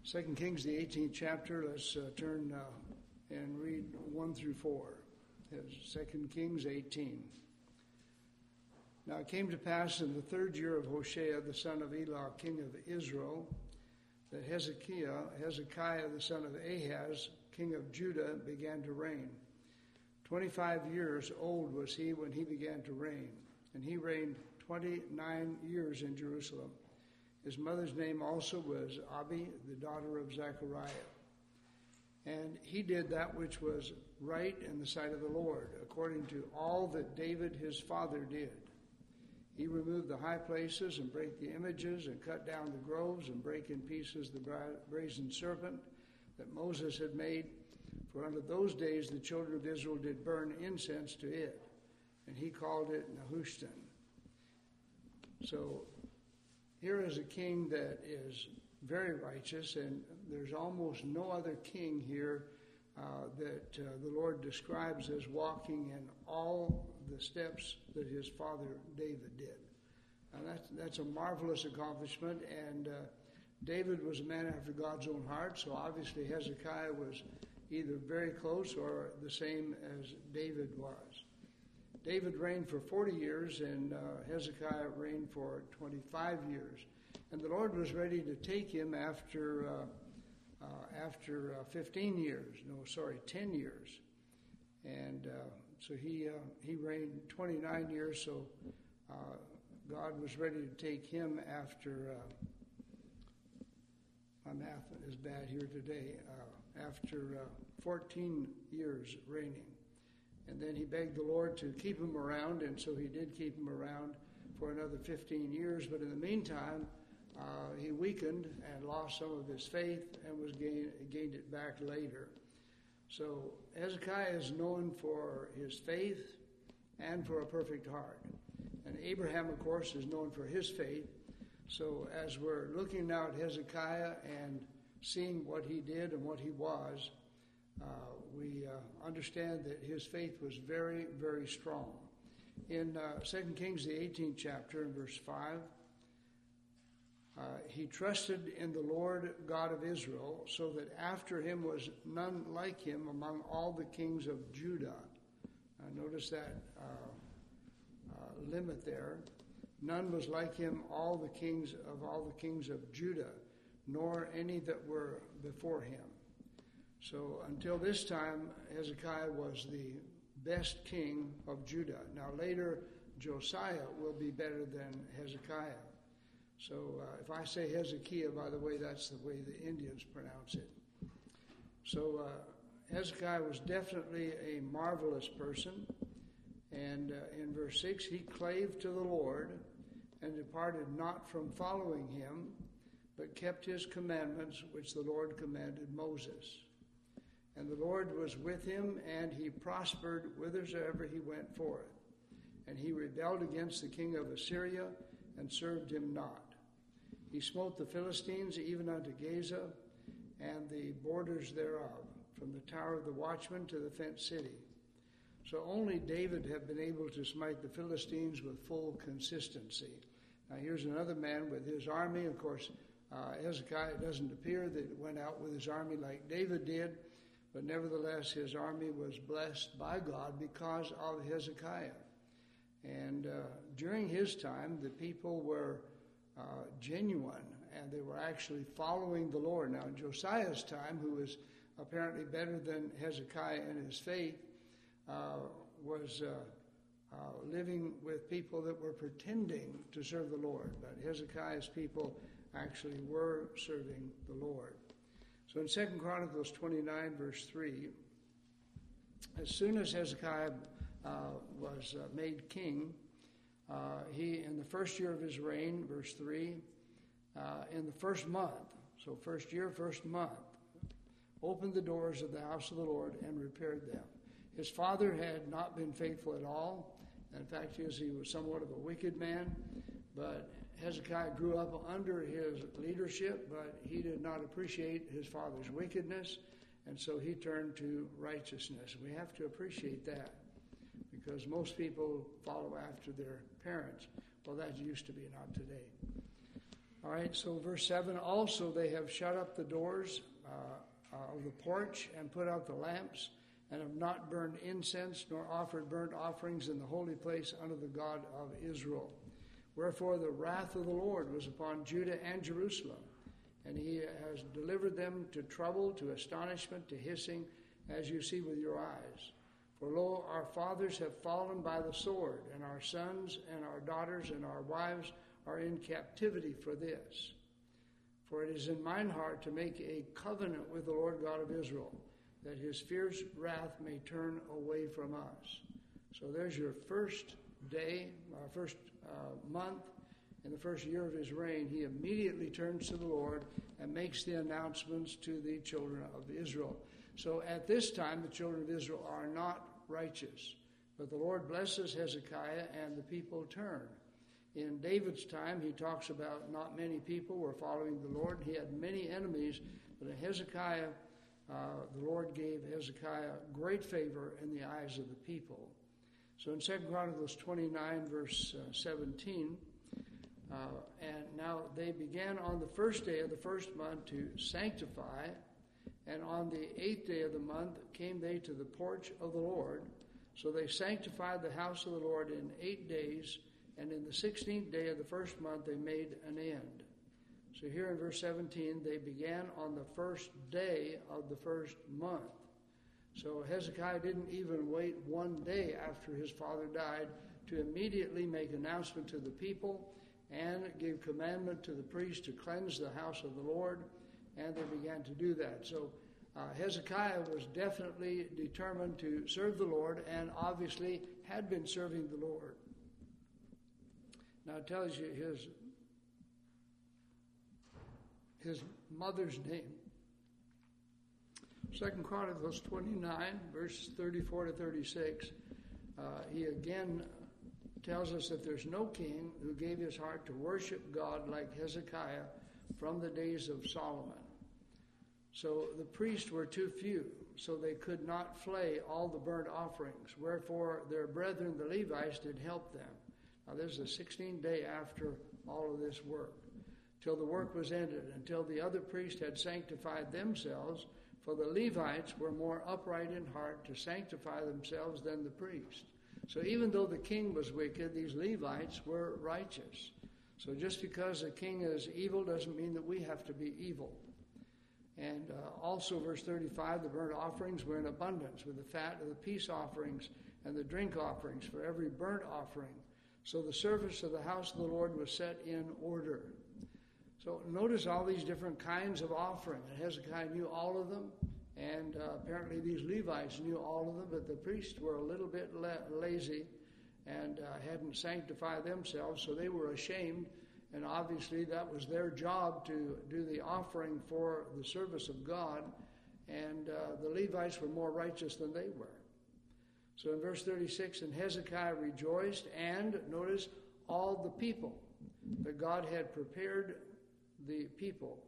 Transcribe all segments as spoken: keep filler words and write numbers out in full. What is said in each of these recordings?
Second Kings, the eighteenth chapter. Let's uh, turn uh, and read one through four. Second Kings eighteen. Now it came to pass in the third year of Hoshea, the son of Elah, king of Israel, that Hezekiah, Hezekiah, the son of Ahaz, king of Judah, began to reign. Twenty-five years old was he when he began to reign, and he reigned twenty-nine years in Jerusalem. His mother's name also was Abi, the daughter of Zechariah. And he did that which was right in the sight of the Lord, according to all that David his father did. He removed the high places and brake the images and cut down the groves and brake in pieces the brazen serpent that Moses had made. For unto those days the children of Israel did burn incense to it, and he called it Nehushtan. So here is a king that is very righteous, and there's almost no other king here uh, that uh, the Lord describes as walking in all the steps that his father David did. And that's, that's a marvelous accomplishment, and uh, David was a man after God's own heart, so obviously Hezekiah was either very close or the same as David was. David reigned for forty years, and uh, Hezekiah reigned for twenty-five years. And the Lord was ready to take him after uh, uh, after uh, fifteen years. No, sorry, ten years. And uh, so he uh, he reigned twenty-nine years. So uh, God was ready to take him after. Uh, my math is bad here today. Uh, after uh, fourteen years reigning. And then he begged the Lord to keep him around, and so he did keep him around for another fifteen years. But in the meantime, uh, he weakened and lost some of his faith and was gain, gained it back later. So Hezekiah is known for his faith and for a perfect heart. And Abraham, of course, is known for his faith. So as we're looking now at Hezekiah and seeing what he did and what he was, Uh, we uh, understand that his faith was very, very strong. In uh, Second Kings, the eighteenth chapter, in verse five, uh, he trusted in the Lord God of Israel, so that after him was none like him among all the kings of Judah. Uh, notice that uh, uh, limit there. None was like him, all the kings of all the kings of Judah, nor any that were before him. So until this time, Hezekiah was the best king of Judah. Now later, Josiah will be better than Hezekiah. So uh, if I say Hezekiah, by the way, that's the way the Indians pronounce it. So uh, Hezekiah was definitely a marvelous person. And uh, in verse six, he clave to the Lord and departed not from following him, but kept his commandments, which the Lord commanded Moses. And the Lord was with him, and he prospered whithersoever he went forth. And he rebelled against the king of Assyria, and served him not. He smote the Philistines even unto Gaza, and the borders thereof, from the tower of the watchman to the fenced city. So only David had been able to smite the Philistines with full consistency. Now here's another man with his army. Of course, uh, Hezekiah, it doesn't appear that it went out with his army like David did, but nevertheless, his army was blessed by God because of Hezekiah. And uh, during his time, the people were uh, genuine, and they were actually following the Lord. Now, in Josiah's time, who was apparently better than Hezekiah in his faith, uh, was uh, uh, living with people that were pretending to serve the Lord. But Hezekiah's people actually were serving the Lord. So in Second Chronicles twenty-nine, verse three, as soon as Hezekiah uh, was uh, made king, uh, he, in the first year of his reign, verse three, uh, in the first month, so first year, first month, opened the doors of the house of the Lord and repaired them. His father had not been faithful at all. In fact, he was, he was somewhat of a wicked man, but Hezekiah grew up under his leadership, but he did not appreciate his father's wickedness, and so he turned to righteousness. We have to appreciate that, because most people follow after their parents. Well, that used to be, not today. All right, so verse seven, also they have shut up the doors uh, uh, of the porch and put out the lamps, and have not burned incense nor offered burnt offerings in the holy place unto the God of Israel. Wherefore the wrath of the Lord was upon Judah and Jerusalem, and he has delivered them to trouble, to astonishment, to hissing, as you see with your eyes. For lo, our fathers have fallen by the sword, and our sons and our daughters and our wives are in captivity for this. For it is in mine heart to make a covenant with the Lord God of Israel, that his fierce wrath may turn away from us. So there's your first day, uh, first uh, month, in the first year of his reign. He immediately turns to the Lord and makes the announcements to the children of Israel. So at this time, the children of Israel are not righteous, but the Lord blesses Hezekiah and the people turn. In David's time, he talks about not many people were following the Lord. He had many enemies, but in Hezekiah, uh, the Lord gave Hezekiah great favor in the eyes of the people. So in Second Chronicles twenty-nine, verse uh, seventeen, uh, and now they began on the first day of the first month to sanctify, and on the eighth day of the month came they to the porch of the Lord. So they sanctified the house of the Lord in eight days, and in the sixteenth day of the first month they made an end. So here in verse seventeen, they began on the first day of the first month. So Hezekiah didn't even wait one day after his father died to immediately make announcement to the people and give commandment to the priest to cleanse the house of the Lord, and they began to do that. So uh, Hezekiah was definitely determined to serve the Lord, and obviously had been serving the Lord. Now it tells you his his mother's name. Second Chronicles twenty-nine, verses thirty-four to thirty-six, uh, he again tells us that there's no king who gave his heart to worship God like Hezekiah from the days of Solomon. So the priests were too few, so they could not flay all the burnt offerings. Wherefore their brethren, the Levites, did help them. Now this is the sixteenth day after all of this work, till the work was ended, until the other priests had sanctified themselves, for the Levites were more upright in heart to sanctify themselves than the priest. So even though the king was wicked, these Levites were righteous. So just because the king is evil doesn't mean that we have to be evil. And uh, also verse thirty-five, the burnt offerings were in abundance with the fat of the peace offerings and the drink offerings for every burnt offering. So the service of the house of the Lord was set in order. So notice all these different kinds of offering. And Hezekiah knew all of them, and uh, apparently these Levites knew all of them, but the priests were a little bit la- lazy and uh, hadn't sanctified themselves, so they were ashamed. And obviously that was their job to do the offering for the service of God, and uh, the Levites were more righteous than they were. So in verse thirty-six, and Hezekiah rejoiced, and notice all the people, that God had prepared the people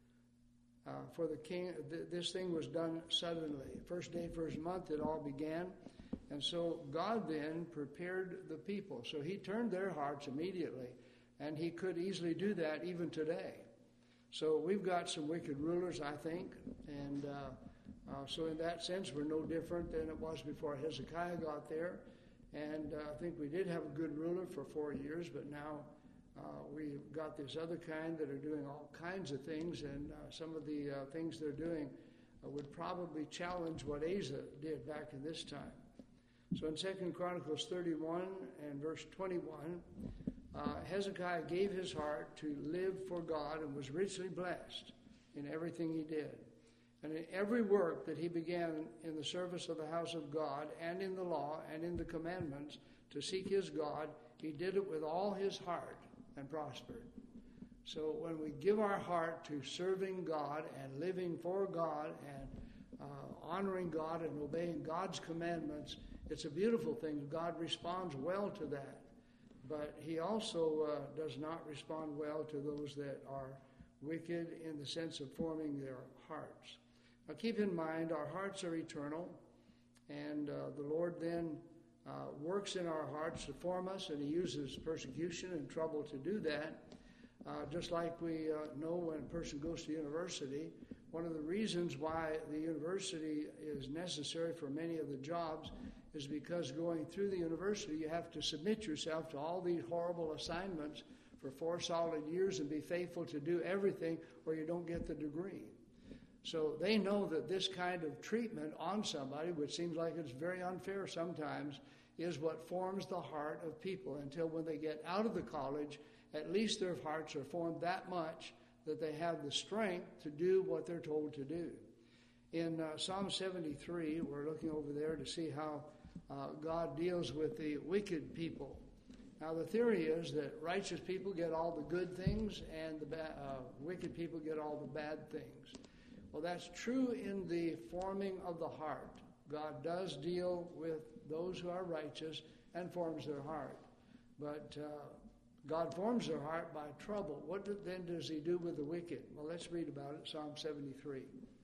uh, for the king. Th- this thing was done suddenly. First day, first month, it all began. And so God then prepared the people. So he turned their hearts immediately. And he could easily do that even today. So we've got some wicked rulers, I think. And uh, uh, so in that sense, we're no different than it was before Hezekiah got there. And uh, I think we did have a good ruler for four years, but now uh, we've got this other kind that are doing all kinds of things. And uh, some of the uh, things they're doing uh, would probably challenge what Asa did back in this time. So in Second Chronicles thirty-one and verse twenty-one, Uh, Hezekiah gave his heart to live for God and was richly blessed in everything he did. And in every work that he began in the service of the house of God and in the law and in the commandments to seek his God, he did it with all his heart and prospered. So when we give our heart to serving God and living for God and uh, honoring God and obeying God's commandments, it's a beautiful thing. God responds well to that. But he also uh, does not respond well to those that are wicked in the sense of forming their hearts. Now keep in mind, our hearts are eternal, and uh, the Lord then uh, works in our hearts to form us, and he uses persecution and trouble to do that. Uh, just like we uh, know when a person goes to university, one of the reasons why the university is necessary for many of the jobs is because going through the university, you have to submit yourself to all these horrible assignments for four solid years and be faithful to do everything, or you don't get the degree. So they know that this kind of treatment on somebody, which seems like it's very unfair sometimes, is what forms the heart of people until when they get out of the college, at least their hearts are formed that much that they have the strength to do what they're told to do. In uh, Psalm seventy-three, we're looking over there to see how uh, God deals with the wicked people. Now, the theory is that righteous people get all the good things and the ba- uh, wicked people get all the bad things. Well, that's true in the forming of the heart. God does deal with those who are righteous and forms their heart. But uh, God forms their heart by trouble. What do, then does he do with the wicked? Well, let's read about it, Psalm seventy-three.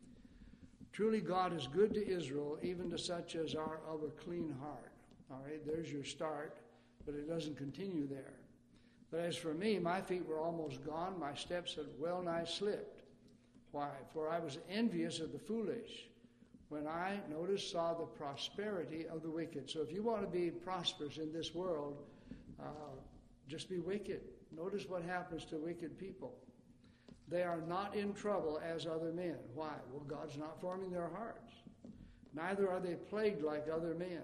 Truly God is good to Israel, even to such as are of a clean heart. All right, there's your start, but it doesn't continue there. But as for me, my feet were almost gone, my steps had well nigh slipped. Why? For I was envious of the foolish, when I, notice, saw the prosperity of the wicked. So if you want to be prosperous in this world, uh, just be wicked. Notice what happens to wicked people. They are not in trouble as other men. Why? Well, God's not forming their hearts. Neither are they plagued like other men.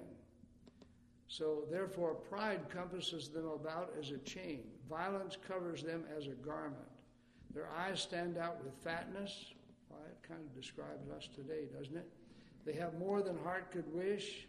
So therefore pride compasses them about as a chain. Violence covers them as a garment. Their eyes stand out with fatness. Well, it kind of describes us today, doesn't it? They have more than heart could wish.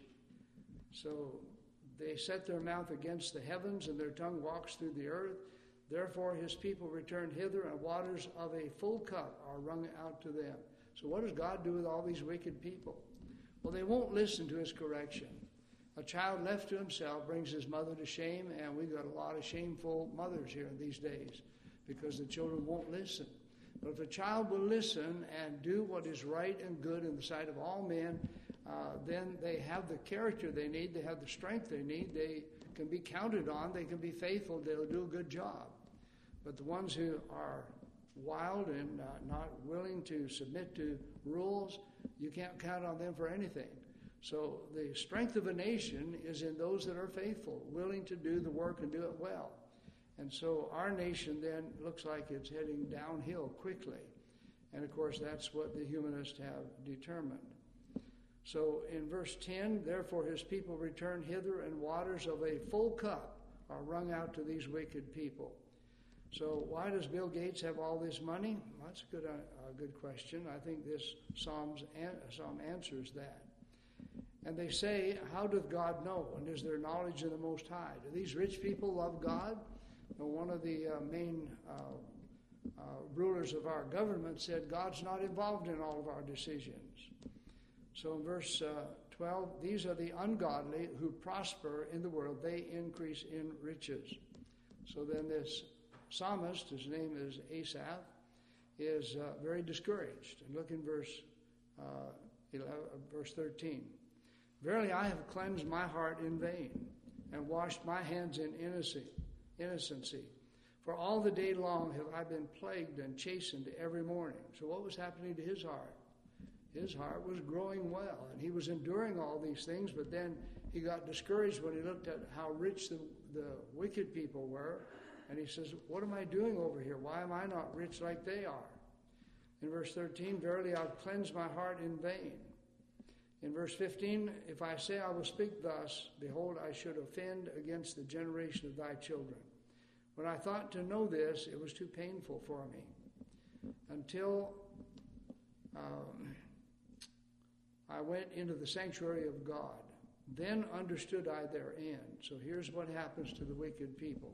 So they set their mouth against the heavens, and their tongue walks through the earth. Therefore his people return hither, and waters of a full cup are wrung out to them. So what does God do with all these wicked people? Well, they won't listen to his correction. A child left to himself brings his mother to shame, and we've got a lot of shameful mothers here these days because the children won't listen. But if a child will listen and do what is right and good in the sight of all men, uh, then they have the character they need, they have the strength they need, they can be counted on, they can be faithful, they'll do a good job. But the ones who are wild and uh, not willing to submit to rules, you can't count on them for anything. So the strength of a nation is in those that are faithful, willing to do the work and do it well. And so our nation then looks like it's heading downhill quickly. And of course, that's what the humanists have determined. So in verse ten, therefore his people return hither, and waters of a full cup are wrung out to these wicked people. So why does Bill Gates have all this money? Well, that's a good, uh, a good question. I think this Psalms an, Psalm answers that. And they say, how doth God know? And is there knowledge of the Most High? Do these rich people love God? Well, one of the uh, main uh, uh, rulers of our government said, God's not involved in all of our decisions. So in verse uh, twelve, these are the ungodly who prosper in the world. They increase in riches. So then this psalmist, his name is Asaph, is uh, very discouraged. And look in verse, uh, eleven, verse thirteen. Verily I have cleansed my heart in vain, and washed my hands in innocency. For all the day long have I been plagued and chastened every morning. So what was happening to his heart? His heart was growing well, and he was enduring all these things, but then he got discouraged when he looked at how rich the, the wicked people were, and he says, what am I doing over here? Why am I not rich like they are? In verse thirteen, verily I've cleansed my heart in vain. In verse fifteen, if I say I will speak thus, behold, I should offend against the generation of thy children. When I thought to know this, it was too painful for me. Until um, I went into the sanctuary of God. Then understood I their end. So here's what happens to the wicked people.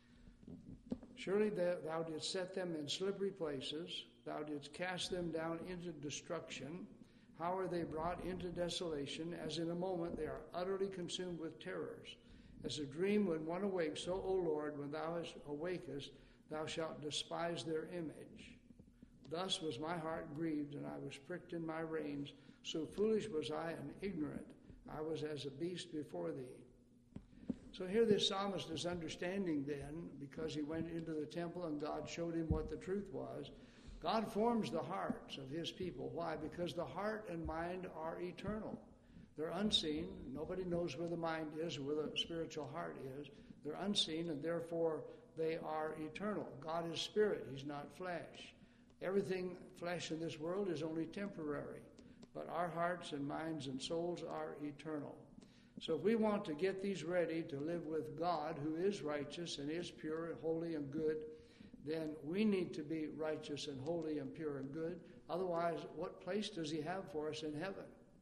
Surely thou didst set them in slippery places. Thou didst cast them down into destruction. How are they brought into desolation? As in a moment they are utterly consumed with terrors. As a dream when one awakes, so, O Lord, when thou awakest, thou shalt despise their image. Thus was my heart grieved, and I was pricked in my reins. So foolish was I and ignorant. I was as a beast before thee. So here this psalmist is understanding then, because he went into the temple and God showed him what the truth was. God forms the hearts of his people. Why? Because the heart and mind are eternal. They're unseen. Nobody knows where the mind is or where the spiritual heart is. They're unseen, and therefore they are eternal. God is spirit. He's not flesh. Everything flesh in this world is only temporary, but our hearts and minds and souls are eternal. So if we want to get these ready to live with God, who is righteous and is pure, holy, and good, then we need to be righteous and holy and pure and good. Otherwise, what place does he have for us in heaven?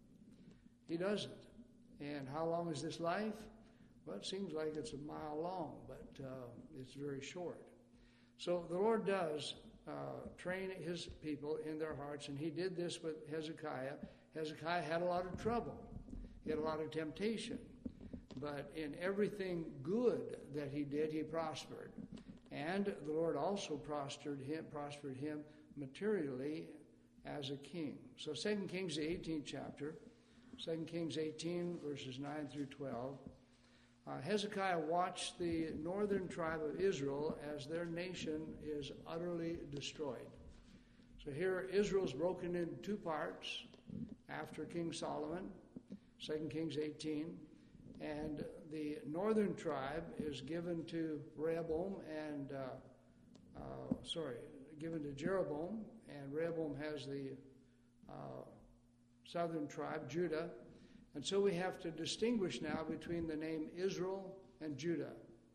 He doesn't. And how long is this life? Well, it seems like it's a mile long, but uh, it's very short. So the Lord does uh, train his people in their hearts, and he did this with Hezekiah. Hezekiah had a lot of trouble. He had a lot of temptation. But in everything good that he did, he prospered. And the Lord also prospered him, prospered him materially as a king. So Second Kings, the eighteenth chapter, Second Kings eighteen, verses nine through twelve. Uh, Hezekiah watched the northern tribe of Israel as their nation is utterly destroyed. So here Israel's broken into two parts after King Solomon, Second Kings eighteen. And the northern tribe is given to Rehoboam and, uh, uh, sorry, given to Jeroboam, and Rehoboam has the uh, southern tribe, Judah. And so we have to distinguish now between the name Israel and Judah.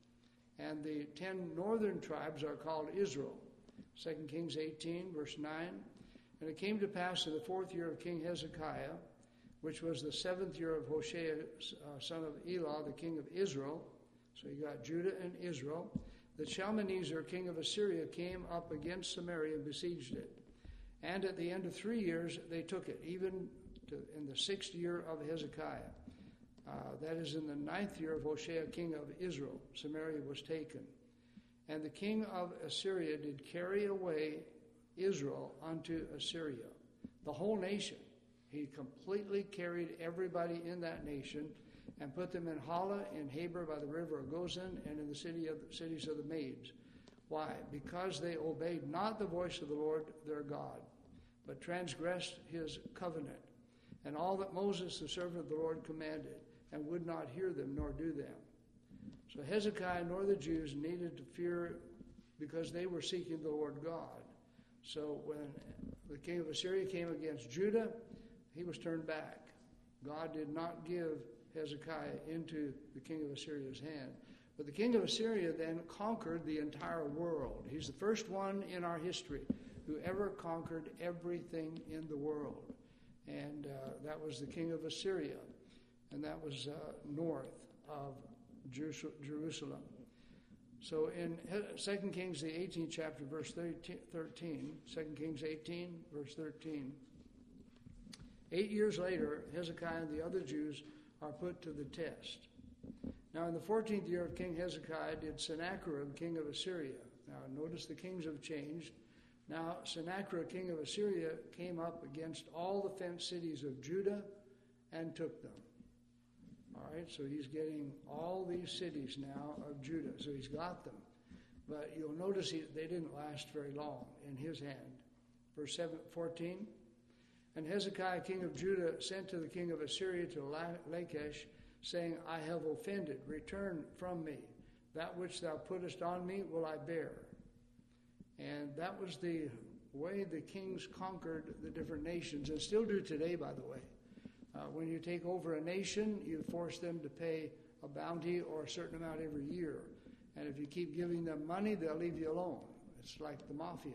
And the ten northern tribes are called Israel. Second Kings eighteen, verse nine. And it came to pass in the fourth year of King Hezekiah, which was the seventh year of Hoshea, uh, son of Elah, the king of Israel. So you got Judah and Israel. That Shalmaneser, king of Assyria, came up against Samaria and besieged it. And at the end of three years, they took it, even to, in the sixth year of Hezekiah. Uh, that is in the ninth year of Hoshea, king of Israel. Samaria was taken. And the king of Assyria did carry away Israel unto Assyria, the whole nation. He completely carried everybody in that nation and put them in Hala, in Habor by the river of Gozan, and in the city of the cities of the Maids. Why? Because they obeyed not the voice of the Lord their God, but transgressed his covenant, and all that Moses, the servant of the Lord, commanded, and would not hear them nor do them. So Hezekiah nor the Jews needed to fear, because they were seeking the Lord God. So when the king of Assyria came against Judah, he was turned back. God did not give Hezekiah into the king of Assyria's hand. But the king of Assyria then conquered the entire world. He's the first one in our history who ever conquered everything in the world. And uh, that was the king of Assyria. And that was uh, north of Jerusalem. So in Second Kings, the eighteenth chapter, verse thirteen, Second Kings eighteen, verse thirteen, eight years later, Hezekiah and the other Jews are put to the test. Now, in the fourteenth year of King Hezekiah did Sennacherib, king of Assyria. Now, notice the kings have changed. Now, Sennacherib, king of Assyria, came up against all the fenced cities of Judah and took them. All right, so he's getting all these cities now of Judah. So he's got them. But you'll notice he, they didn't last very long in his hand. Verse fourteen. And Hezekiah, king of Judah, sent to the king of Assyria to Lachish, saying, I have offended. Return from me. That which thou puttest on me will I bear. And that was the way the kings conquered the different nations, and still do today, by the way. Uh, when you take over a nation, you force them to pay a bounty or a certain amount every year. And if you keep giving them money, they'll leave you alone. It's like the mafia.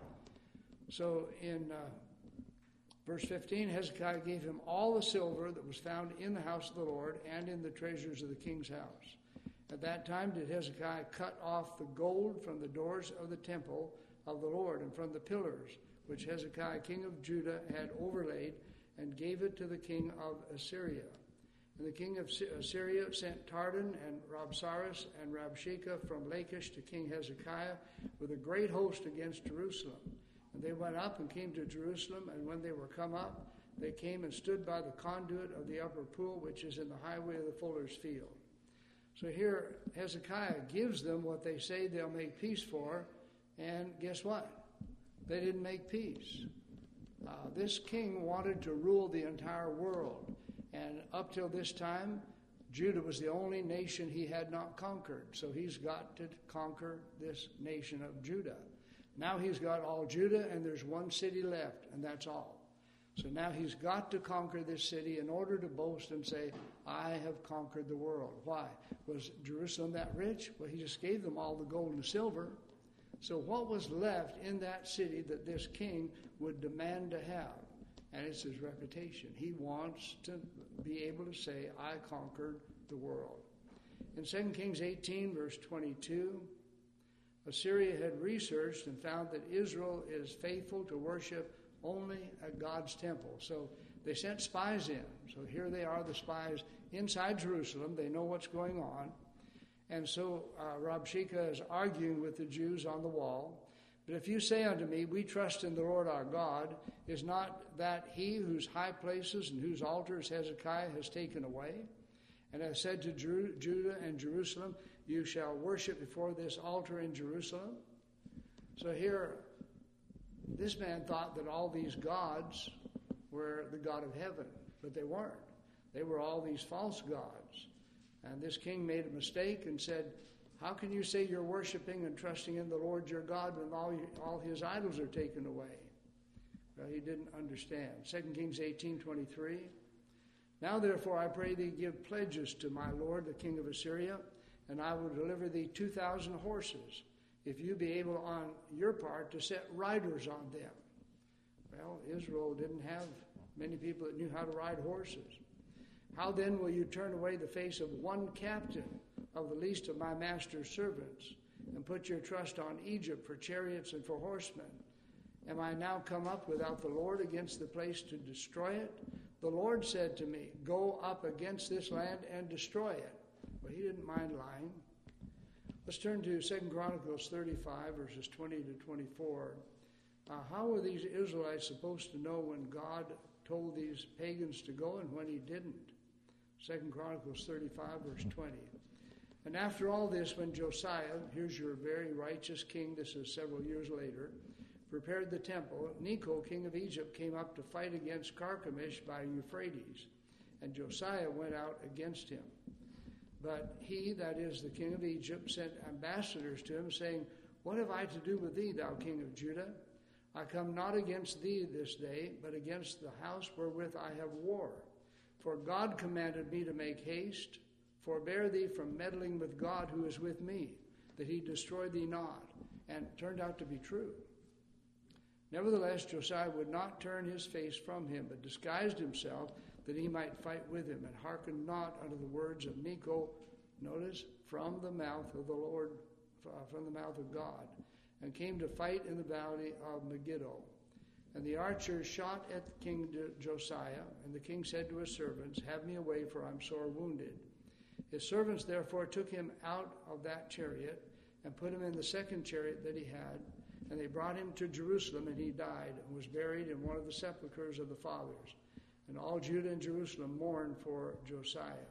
So in uh, verse fifteen, Hezekiah gave him all the silver that was found in the house of the Lord and in the treasures of the king's house. At that time did Hezekiah cut off the gold from the doors of the temple of the Lord and from the pillars, which Hezekiah, king of Judah, had overlaid, and gave it to the king of Assyria. And the king of Assyria sent Tardan and Rabsaris and Rabshakeh from Lachish to King Hezekiah with a great host against Jerusalem. And they went up and came to Jerusalem, and when they were come up, they came and stood by the conduit of the upper pool, which is in the highway of the fuller's field. So here Hezekiah gives them what they say they'll make peace for, and guess what? They didn't make peace. Uh, this king wanted to rule the entire world, and up till this time, Judah was the only nation he had not conquered. So he's got to conquer this nation of Judah. Now he's got all Judah, and there's one city left, and that's all. So now he's got to conquer this city in order to boast and say, I have conquered the world. Why? Was Jerusalem that rich? Well, he just gave them all the gold and silver. So what was left in that city that this king would demand to have? And it's his reputation. He wants to be able to say, I conquered the world. In Second Kings eighteen, verse twenty-two, Assyria had researched and found that Israel is faithful to worship only at God's temple. So they sent spies in. So here they are, the spies inside Jerusalem. They know what's going on. And so uh, Rabshakeh is arguing with the Jews on the wall. But if you say unto me, we trust in the Lord our God, is not that he whose high places and whose altars Hezekiah has taken away? And has said to Jeru- Judah and Jerusalem, you shall worship before this altar in Jerusalem? So here, this man thought that all these gods were the God of heaven, but they weren't. They were all these false gods. And this king made a mistake and said, how can you say you're worshiping and trusting in the Lord your God when all, you, all his idols are taken away? Well, he didn't understand. Second Kings eighteen twenty-three. Now therefore I pray thee give pledges to my lord the king of Assyria, and I will deliver thee two thousand horses, if you be able on your part to set riders on them. Well, Israel didn't have many people that knew how to ride horses. How then will you turn away the face of one captain of the least of my master's servants, and put your trust on Egypt for chariots and for horsemen? Am I now come up without the Lord against the place to destroy it? The Lord said to me, go up against this land and destroy it. Well, he didn't mind lying. Let's turn to Second Chronicles thirty-five, verses twenty to twenty-four. Uh, how were these Israelites supposed to know when God told these pagans to go and when he didn't? Second Chronicles thirty-five, verse twenty. And after all this, when Josiah, here's your very righteous king, this is several years later, prepared the temple, Necho, king of Egypt, came up to fight against Carchemish by Euphrates, and Josiah went out against him. But he, that is the king of Egypt, sent ambassadors to him, saying, what have I to do with thee, thou king of Judah? I come not against thee this day, but against the house wherewith I have war. For God commanded me to make haste. Forbear thee from meddling with God who is with me, that he destroy thee not. And it turned out to be true. Nevertheless, Josiah would not turn his face from him, but disguised himself that he might fight with him, and hearkened not unto the words of Necho, notice, from the mouth of the Lord, from the mouth of God, and came to fight in the valley of Megiddo. And the archers shot at King Josiah, and the king said to his servants, have me away, for I'm sore wounded. His servants therefore took him out of that chariot, and put him in the second chariot that he had, and they brought him to Jerusalem, and he died, and was buried in one of the sepulchres of the fathers. And all Judah and Jerusalem mourned for Josiah.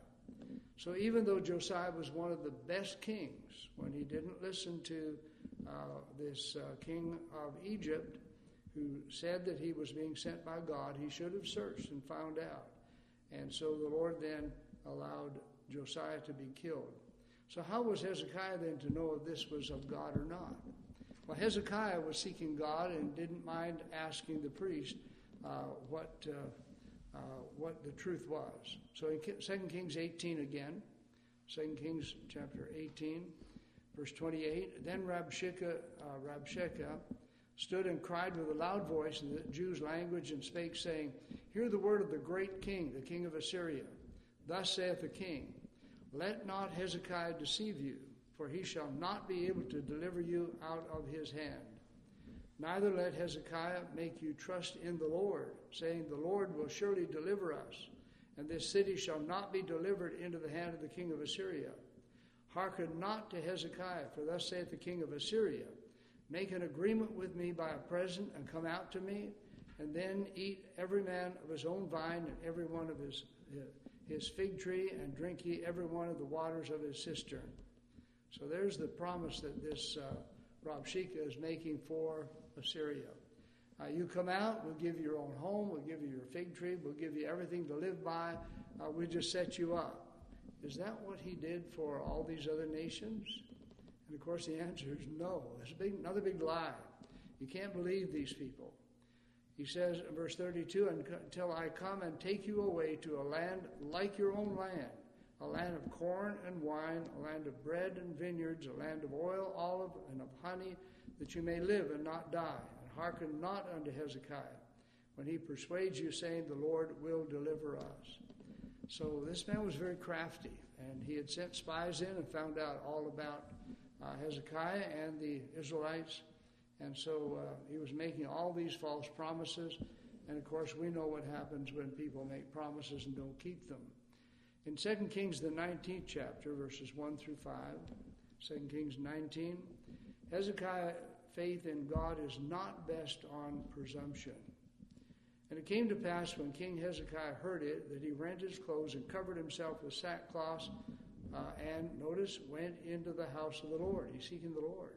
So even though Josiah was one of the best kings, when he didn't listen to uh, this uh, king of Egypt, who said that he was being sent by God, he should have searched and found out. And so the Lord then allowed Josiah to be killed. So how was Hezekiah then to know if this was of God or not? Well, Hezekiah was seeking God and didn't mind asking the priest uh, what uh, uh, what the truth was. So in Second Kings eighteen again, Second Kings chapter eighteen, verse twenty-eight, then Rabshakeh, uh, Rabshakeh stood and cried with a loud voice in the Jews' language and spake, saying, hear the word of the great king, the king of Assyria. Thus saith the king, let not Hezekiah deceive you, for he shall not be able to deliver you out of his hand. Neither let Hezekiah make you trust in the Lord, saying, the Lord will surely deliver us, and this city shall not be delivered into the hand of the king of Assyria. Hearken not to Hezekiah, for thus saith the king of Assyria, make an agreement with me by a present, and come out to me, and then eat every man of his own vine and every one of his, his fig tree, and drink ye every one of the waters of his cistern. So there's the promise that this uh, Rabshakeh is making for Assyria. Uh, you come out, we'll give you your own home, we'll give you your fig tree, we'll give you everything to live by, uh, we'll just set you up. Is that what he did for all these other nations? And of course the answer is no. It's a big, another big lie. You can't believe these people. He says in verse thirty-two, until I come and take you away to a land like your own land, a land of corn and wine, a land of bread and vineyards, a land of oil, olive, and of honey, that you may live and not die. And hearken not unto Hezekiah, when he persuades you, saying, the Lord will deliver us. So this man was very crafty, and he had sent spies in and found out all about uh, Hezekiah and the Israelites. And so uh, he was making all these false promises. And of course, we know what happens when people make promises and don't keep them. In Second Kings, the nineteenth chapter, verses one through five, Second Kings nineteen, Hezekiah's faith in God is not based on presumption. And it came to pass when King Hezekiah heard it, that he rent his clothes and covered himself with sackcloth, uh, and, notice, went into the house of the Lord. He's seeking the Lord.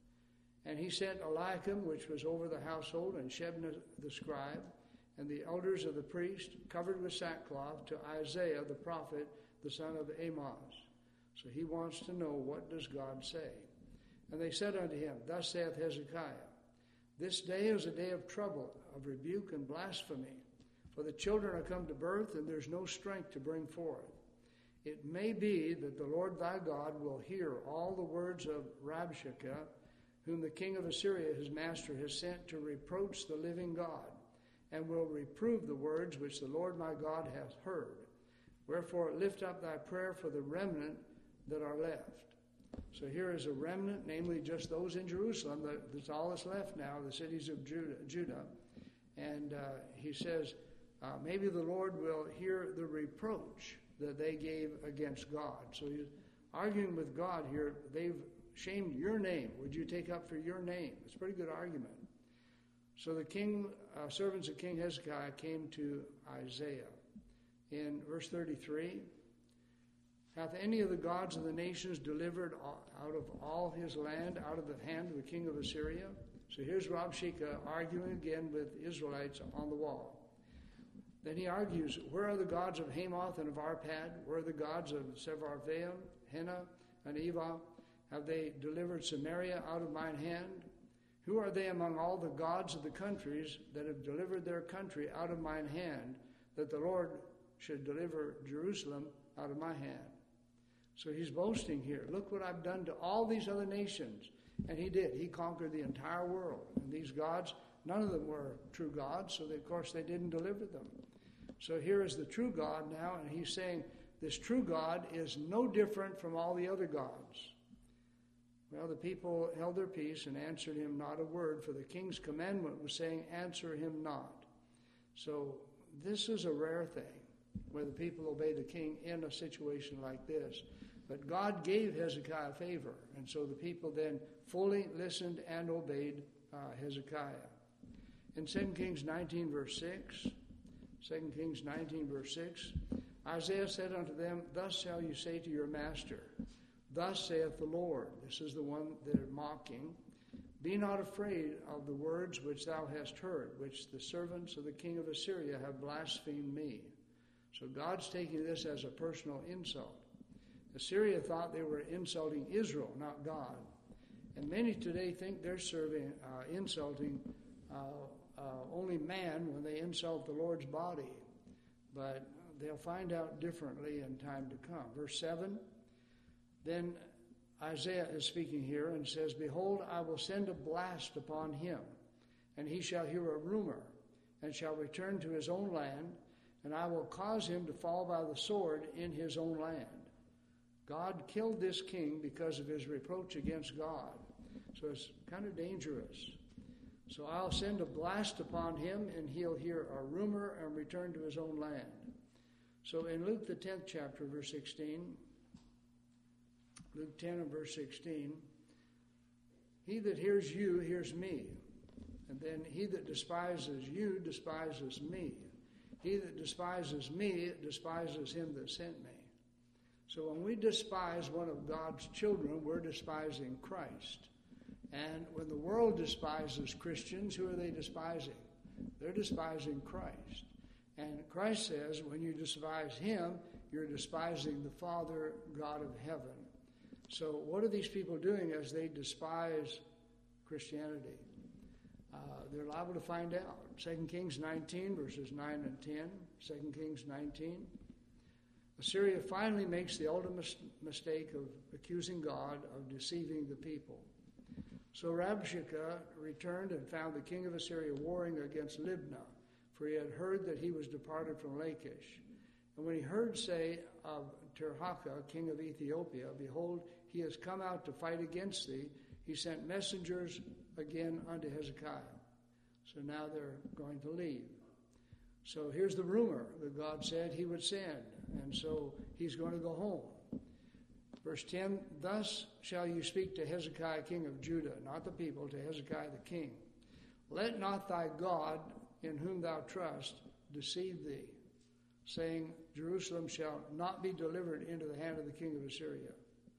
And he sent Eliakim, which was over the household, and Shebna the scribe, and the elders of the priest, covered with sackcloth, to Isaiah the prophet, the son of Amoz. So he wants to know, what does God say? And they said unto him, thus saith Hezekiah, this day is a day of trouble, of rebuke and blasphemy. For the children are come to birth, and there's no strength to bring forth. It may be that the Lord thy God will hear all the words of Rabshakeh, whom the king of Assyria, his master, has sent to reproach the living God, and will reprove the words which the Lord my God hath heard. Wherefore lift up thy prayer for the remnant that are left. So here is a remnant, namely just those in Jerusalem. That's all that's left now, the cities of Judah. Judah. And uh, he says, uh, maybe the Lord will hear the reproach that they gave against God. So he's arguing with God here. They've shamed your name. Would you take up for your name? It's a pretty good argument. So the king, uh, servants of King Hezekiah came to Isaiah. In verse thirty-three, hath any of the gods of the nations delivered out of all his land, out of the hand of the king of Assyria? So here's Rabshakeh arguing again with Israelites on the wall. Then he argues, where are the gods of Hamath and of Arpad? Where are the gods of Sepharvaim, Hena, and Eva? Have they delivered Samaria out of mine hand? Who are they among all the gods of the countries that have delivered their country out of mine hand, that the Lord should deliver Jerusalem out of my hand? So he's boasting here. Look what I've done to all these other nations. And he did. He conquered the entire world. And these gods, none of them were true gods, so they, of course they didn't deliver them. So here is the true God now, and he's saying this true God is no different from all the other gods. Well, the people held their peace and answered him not a word, for the king's commandment was saying, answer him not. So this is a rare thing, where the people obey the king in a situation like this. But God gave Hezekiah favor, and so the people then fully listened and obeyed uh, Hezekiah. In Second Kings nineteen, verse six, Second Kings nineteen, verse six, Isaiah said unto them, thus shall you say to your master, thus saith the Lord. This is the one they're mocking. Be not afraid of the words which thou hast heard, which the servants of the king of Assyria have blasphemed me. So God's taking this as a personal insult. Assyria thought they were insulting Israel, not God. And many today think they're serving, uh, insulting uh, uh, only man when they insult the Lord's body. But they'll find out differently in time to come. Verse seven, then Isaiah is speaking here and says, behold, I will send a blast upon him, and he shall hear a rumor, and shall return to his own land, and I will cause him to fall by the sword in his own land. God killed this king because of his reproach against God. So it's kind of dangerous. So I'll send a blast upon him, and he'll hear a rumor and return to his own land. So in Luke the tenth chapter, verse sixteen, Luke ten and verse sixteen, he that hears you hears me, and then he that despises you despises me. He that despises me despises him that sent me. So when we despise one of God's children, we're despising Christ. And when the world despises Christians, who are they despising? They're despising Christ. And Christ says, when you despise him, you're despising the Father, God of heaven. So what are these people doing as they despise Christianity? Uh, they're liable to find out. Second Kings nineteen, verses nine and ten. Second Kings nineteen. Assyria finally makes the ultimate mistake of accusing God of deceiving the people. So Rabshakeh returned and found the king of Assyria warring against Libnah, for he had heard that he was departed from Lachish. And when he heard say of Tirhakah, king of Ethiopia, behold, he has come out to fight against thee, he sent messengers again unto Hezekiah. So now they're going to leave. So here's the rumor that God said he would send, and so he's going to go home. Verse ten, thus shall you speak to Hezekiah king of Judah, not the people, to Hezekiah the king. Let not thy God, in whom thou trust, deceive thee, saying, Jerusalem shall not be delivered into the hand of the king of Assyria.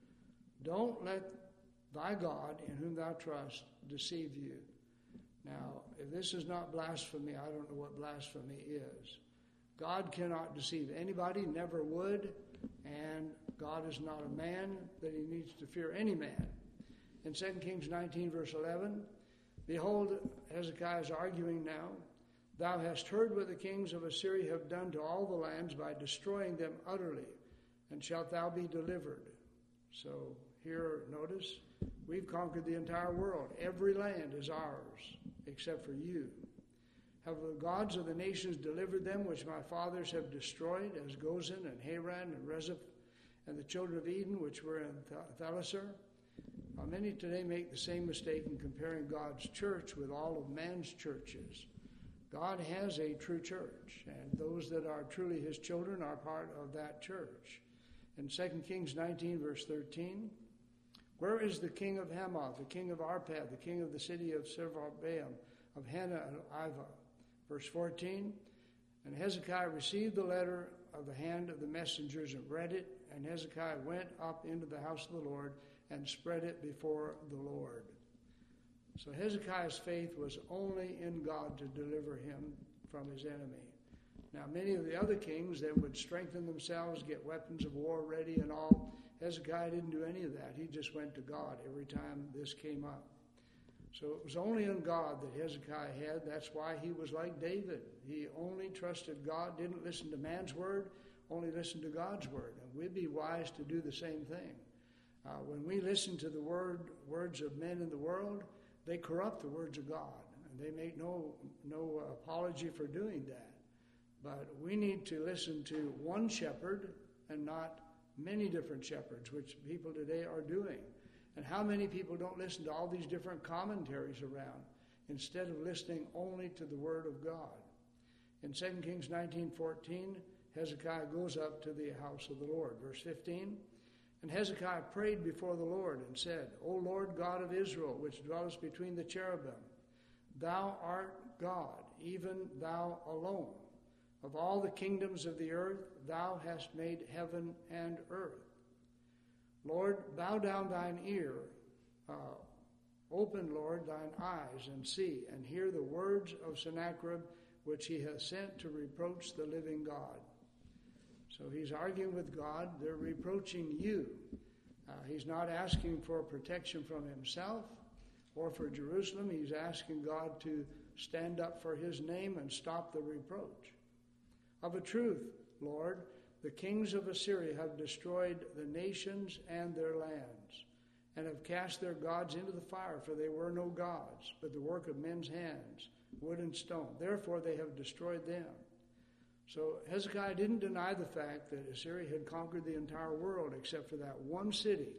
Don't let thy God, in whom thou trust, deceive you. Now, if this is not blasphemy, I don't know what blasphemy is. God cannot deceive anybody, never would, and God is not a man that he needs to fear any man. In Second Kings nineteen, verse eleven, behold, Hezekiah is arguing now, thou hast heard what the kings of Assyria have done to all the lands by destroying them utterly, and shalt thou be delivered. So here, notice, we've conquered the entire world. Every land is ours, except for you. Have the gods of the nations delivered them, which my fathers have destroyed, as Gozan and Haran and Rezeph, and the children of Eden, which were in Thalasar? Now, many today make the same mistake in comparing God's church with all of man's churches. God has a true church, and those that are truly his children are part of that church. In Second Kings nineteen, verse thirteen, where is the king of Hamath, the king of Arpad, the king of the city of Sepharvaim, of Hena and Iva? Verse fourteen, and Hezekiah received the letter of the hand of the messengers and read it, and Hezekiah went up into the house of the Lord and spread it before the Lord. So Hezekiah's faith was only in God to deliver him from his enemy. Now, many of the other kings that would strengthen themselves, get weapons of war ready and all, Hezekiah didn't do any of that. He just went to God every time this came up. So it was only in God that Hezekiah had. That's why he was like David. He only trusted God, didn't listen to man's word, only listened to God's word. And we'd be wise to do the same thing. Uh, when we listen to the word words of men in the world, they corrupt the words of God. And they make no, no apology for doing that. But we need to listen to one shepherd and not many different shepherds, which people today are doing. And how many people don't listen to all these different commentaries around instead of listening only to the word of God? In Second Kings nineteen fourteen, Hezekiah goes up to the house of the Lord. Verse fifteen, and Hezekiah prayed before the Lord and said, O Lord God of Israel, which dwellest between the cherubim, thou art God, even thou alone. Of all the kingdoms of the earth, thou hast made heaven and earth. Lord, bow down thine ear, uh, open, Lord, thine eyes, and see, and hear the words of Sennacherib, which he has sent to reproach the living God. So he's arguing with God. They're reproaching you. Uh, he's not asking for protection from himself or for Jerusalem. He's asking God to stand up for his name and stop the reproach. Of a truth, Lord, the kings of Assyria have destroyed the nations and their lands, and have cast their gods into the fire, for they were no gods, but the work of men's hands, wood and stone. Therefore they have destroyed them. So Hezekiah didn't deny the fact that Assyria had conquered the entire world except for that one city.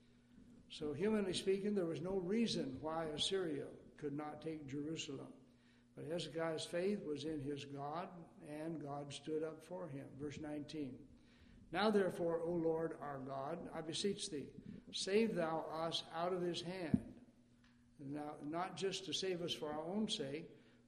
So humanly speaking, there was no reason why Assyria could not take Jerusalem. But Hezekiah's faith was in his God, and God stood up for him. Verse nineteen, now therefore, O Lord our God, I beseech thee, save thou us out of his hand. Now, not just to save us for our own sake,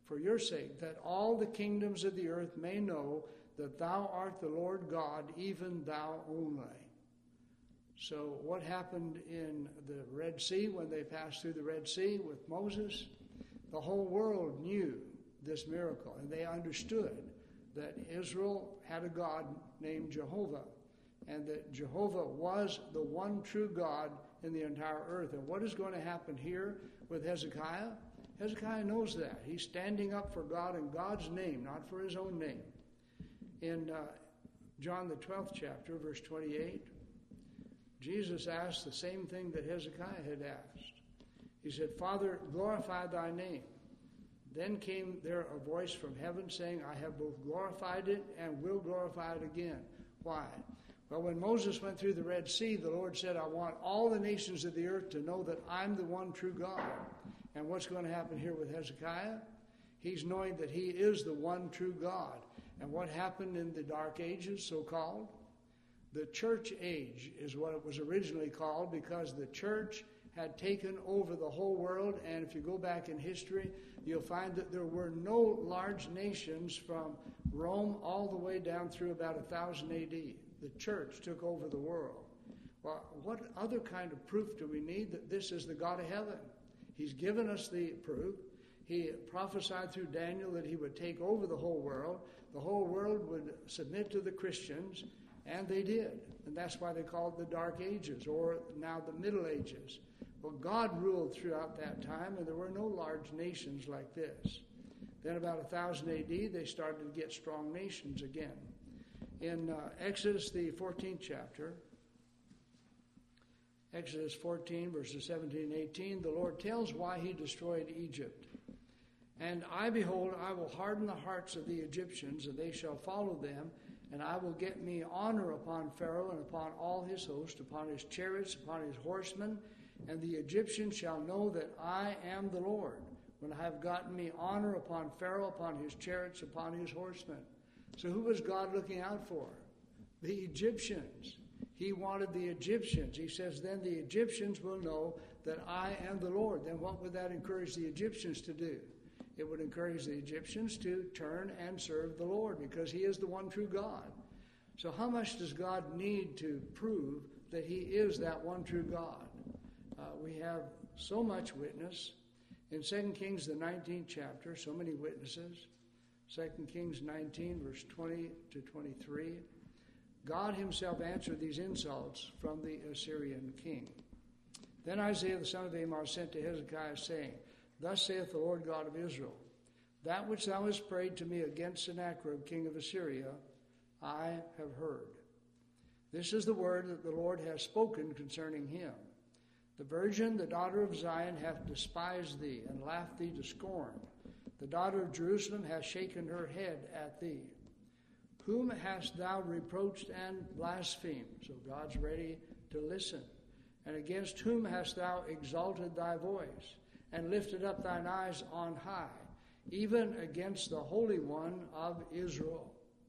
for your sake, that all the kingdoms of the earth may know that thou art the Lord God, even thou only. So what happened in the Red Sea when they passed through the Red Sea with Moses? The whole world knew this miracle, and they understood that Israel had a God named Jehovah, and that Jehovah was the one true God in the entire earth. And what is going to happen here with Hezekiah? Hezekiah knows that. He's standing up for God in God's name, not for his own name. In uh, John the twelfth chapter, verse twenty-eight, Jesus asked the same thing that Hezekiah had asked. He said, Father, glorify thy name. Then came there a voice from heaven saying, I have both glorified it and will glorify it again. Why? Well, when Moses went through the Red Sea, the Lord said, I want all the nations of the earth to know that I'm the one true God. And what's going to happen here with Hezekiah? He's knowing that he is the one true God. And what happened in the Dark Ages, so-called? The church age is what it was originally called, because the church had taken over the whole world. And if you go back in history, you'll find that there were no large nations from Rome all the way down through about one thousand A D. The church took over the world. Well, what other kind of proof do we need that this is the God of heaven? He's given us the proof. He prophesied through Daniel that he would take over the whole world. The whole world would submit to the Christians, and they did. And that's why they call it the Dark Ages, or now the Middle Ages. Well, God ruled throughout that time, and there were no large nations like this. Then about one thousand A D, they started to get strong nations again. In uh, Exodus, the fourteenth chapter, Exodus fourteen, verses seventeen and eighteen, the Lord tells why he destroyed Egypt. And I, behold, I will harden the hearts of the Egyptians, and they shall follow them, and I will get me honor upon Pharaoh and upon all his host, upon his chariots, upon his horsemen, and the Egyptians shall know that I am the Lord, when I have gotten me honor upon Pharaoh, upon his chariots, upon his horsemen. So who was God looking out for? The Egyptians. He wanted the Egyptians. He says, then the Egyptians will know that I am the Lord. Then what would that encourage the Egyptians to do? It would encourage the Egyptians to turn and serve the Lord, because he is the one true God. So how much does God need to prove that he is that one true God? Uh, we have so much witness. In Second Kings, the nineteenth chapter, so many witnesses. Second Kings nineteen, verse twenty to twenty-three. God himself answered these insults from the Assyrian king. Then Isaiah the son of Amos sent to Hezekiah, saying, Thus saith the Lord God of Israel, That which thou hast prayed to me against Sennacherib, king of Assyria, I have heard. This is the word that the Lord has spoken concerning him. The virgin, the daughter of Zion, hath despised thee, and laughed thee to scorn. The daughter of Jerusalem hath shaken her head at thee. Whom hast thou reproached and blasphemed? So God's ready to listen. And against whom hast thou exalted thy voice, and lifted up thine eyes on high, even against the Holy One of Israel?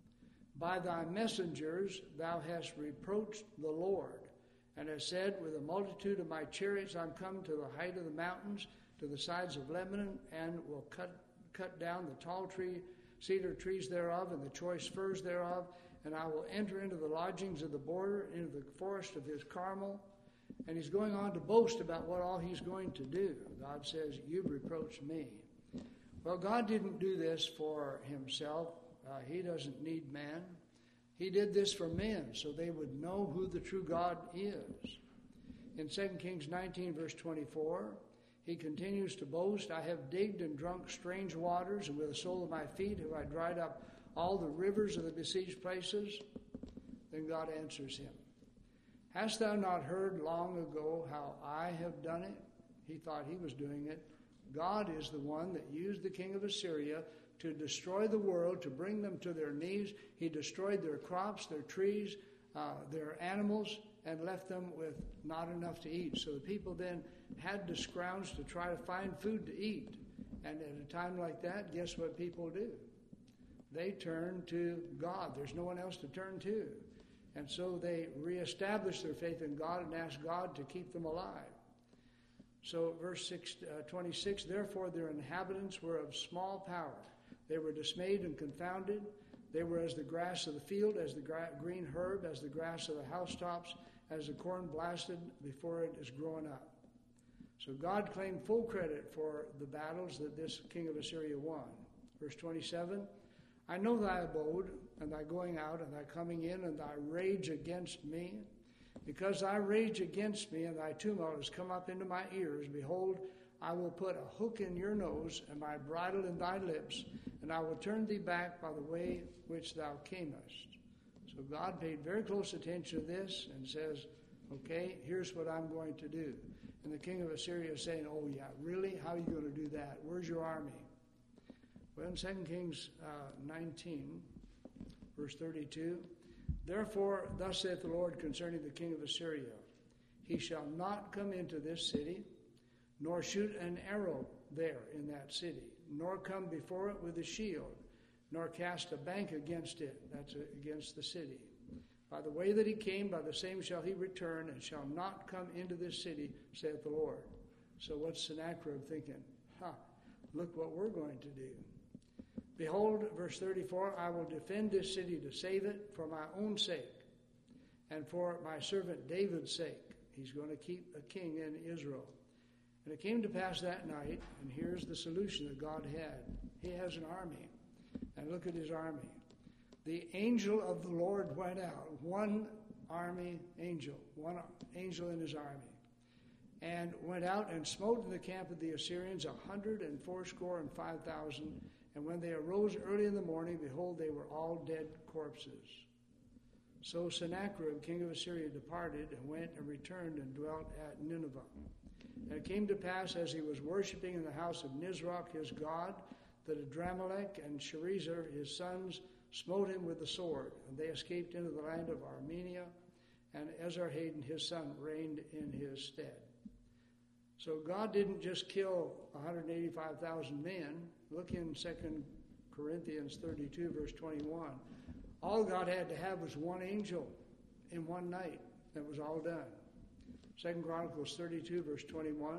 By thy messengers thou hast reproached the Lord, and hast said, With a multitude of my chariots I'm come to the height of the mountains, to the sides of Lebanon, and will cut cut down the tall tree, cedar trees thereof, and the choice firs thereof, and I will enter into the lodgings of the border, into the forest of his Carmel. And he's going on to boast about what all he's going to do. God says, You've reproached me. Well, God didn't do this for himself. Uh, he doesn't need man. He did this for men, so they would know who the true God is. In Second Kings nineteen, verse twenty-four, he continues to boast, I have digged and drunk strange waters, and with the sole of my feet have I dried up all the rivers of the besieged places. Then God answers him, Hast thou not heard long ago how I have done it? He thought he was doing it. God is the one that used the king of Assyria to destroy the world, to bring them to their knees. He destroyed their crops, their trees, uh, their animals, and left them with not enough to eat. So the people then had to scrounge to try to find food to eat. And at a time like that, guess what people do? They turn to God. There's no one else to turn to. And so they reestablish their faith in God and ask God to keep them alive. So verse six, uh, twenty-six, therefore their inhabitants were of small power. They were dismayed and confounded. They were as the grass of the field, as the gra- green herb, as the grass of the housetops, as the corn blasted before it is growing up. So God claimed full credit for the battles that this king of Assyria won. Verse twenty-seven, I know thy abode, and thy going out, and thy coming in, and thy rage against me. Because thy rage against me, and thy tumult has come up into my ears, behold, I will put a hook in your nose, and my bridle in thy lips, and I will turn thee back by the way which thou camest. So God paid very close attention to this and says, okay, here's what I'm going to do. And the king of Assyria is saying, oh yeah, really? How are you going to do that? Where's your army? Well, in Second Kings uh, nineteen, verse thirty-two, therefore, thus saith the Lord concerning the king of Assyria, he shall not come into this city, nor shoot an arrow there in that city, nor come before it with a shield, nor cast a bank against it, that's against the city. By the way that he came, by the same shall he return, and shall not come into this city, saith the Lord. So what's Sennacherib thinking? Ha, look what we're going to do. Behold, verse thirty-four, I will defend this city to save it for my own sake, and for my servant David's sake. He's going to keep a king in Israel. And it came to pass that night, and here's the solution that God had. He has an army. And look at his army. The angel of the Lord went out, one army angel, one angel in his army, and went out and smote in the camp of the Assyrians a hundred and fourscore and five thousand. And when they arose early in the morning, behold, they were all dead corpses. So Sennacherib, king of Assyria, departed and went and returned and dwelt at Nineveh. And it came to pass, as he was worshipping in the house of Nisroch, his god, that Adramelech and Sharezer, his sons, smote him with the sword. And they escaped into the land of Armenia, and Esarhaddon, his son, reigned in his stead. So God didn't just kill one hundred eighty-five thousand men. Look in Second Corinthians thirty-two, verse twenty-one. All God had to have was one angel in one night. That was all done. Second Chronicles thirty-two, verse twenty-one.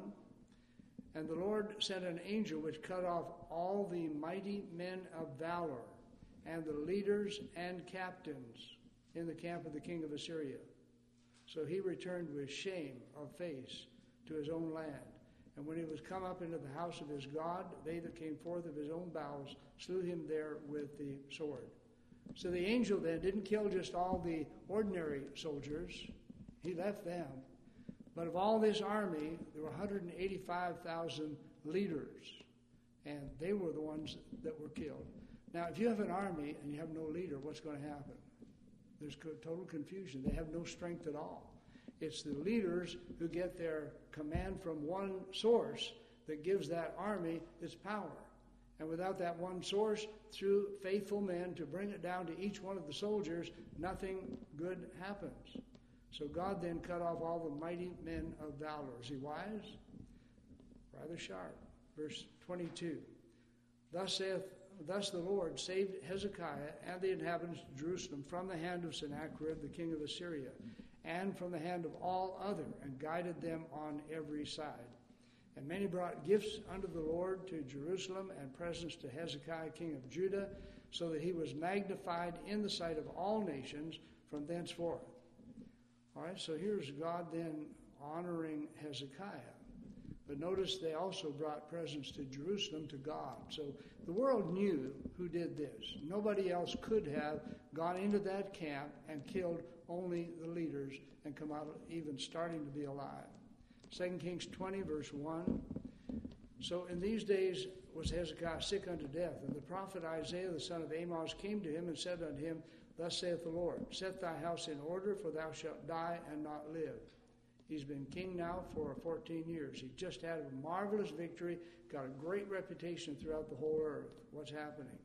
And the Lord sent an angel which cut off all the mighty men of valor and the leaders and captains in the camp of the king of Assyria. So he returned with shame of face to his own land. And when he was come up into the house of his God, they that came forth of his own bowels slew him there with the sword. So the angel then didn't kill just all the ordinary soldiers. He left them. But of all this army, there were one hundred eighty-five thousand leaders. And they were the ones that were killed. Now, if you have an army and you have no leader, what's going to happen? There's total confusion. They have no strength at all. It's the leaders who get their command from one source that gives that army its power. And without that one source, through faithful men to bring it down to each one of the soldiers, nothing good happens. So God then cut off all the mighty men of valor. Is he wise? Rather sharp. Verse twenty-two. Thus saith, thus the Lord saved Hezekiah and the inhabitants of Jerusalem from the hand of Sennacherib, the king of Assyria, and from the hand of all other, and guided them on every side. And many brought gifts unto the Lord to Jerusalem, and presents to Hezekiah king of Judah, so that he was magnified in the sight of all nations from thenceforth. All right, so here's God then honoring Hezekiah. But notice they also brought presents to Jerusalem to God. So the world knew who did this. Nobody else could have gone into that camp and killed only the leaders and come out even starting to be alive. Second Kings twenty, verse one. So in these days was Hezekiah sick unto death, and the prophet Isaiah the son of Amoz came to him and said unto him, Thus saith the Lord, set thy house in order, for thou shalt die and not live. He's been king now for fourteen years. He just had a marvelous victory, got a great reputation throughout the whole earth. What's happening?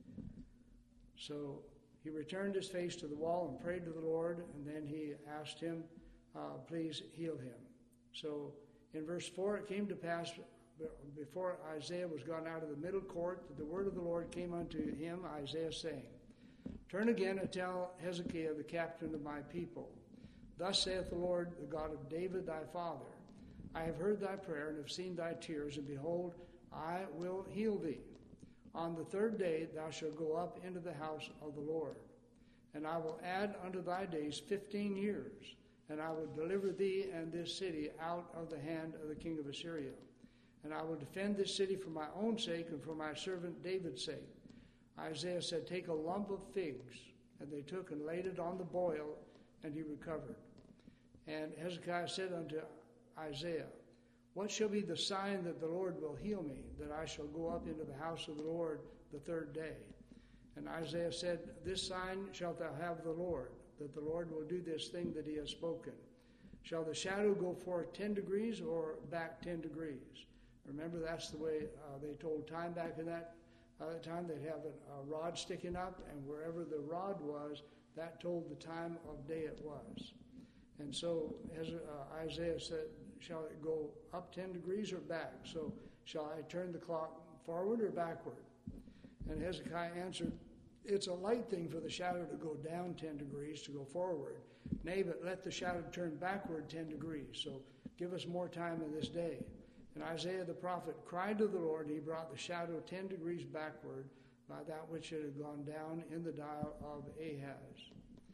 So he returned his face to the wall and prayed to the Lord, and then he asked him, uh, please heal him. So in verse four, it came to pass before Isaiah was gone out of the middle court that the word of the Lord came unto him, Isaiah, saying, Turn again and tell Hezekiah the captain of my people, Thus saith the Lord, the God of David thy father, I have heard thy prayer and have seen thy tears, and behold, I will heal thee. On the third day thou shalt go up into the house of the Lord. And I will add unto thy days fifteen years, and I will deliver thee and this city out of the hand of the king of Assyria. And I will defend this city for my own sake and for my servant David's sake. Isaiah said, take a lump of figs. And they took and laid it on the boil, and he recovered. And Hezekiah said unto Isaiah, what shall be the sign that the Lord will heal me, that I shall go up into the house of the Lord the third day? And Isaiah said, this sign shalt thou have of the Lord, that the Lord will do this thing that he has spoken. Shall the shadow go forth ten degrees or back ten degrees? Remember, that's the way uh, they told time back in that uh, time. They'd have a, a rod sticking up, and wherever the rod was, that told the time of day it was. And so as uh, Isaiah said, shall it go up ten degrees or back? So shall I turn the clock forward or backward? And Hezekiah answered, it's a light thing for the shadow to go down ten degrees, to go forward. Nay, but let the shadow turn backward ten degrees. So give us more time in this day. And Isaiah the prophet cried to the Lord, and he brought the shadow ten degrees backward by that which it had gone down in the dial of Ahaz.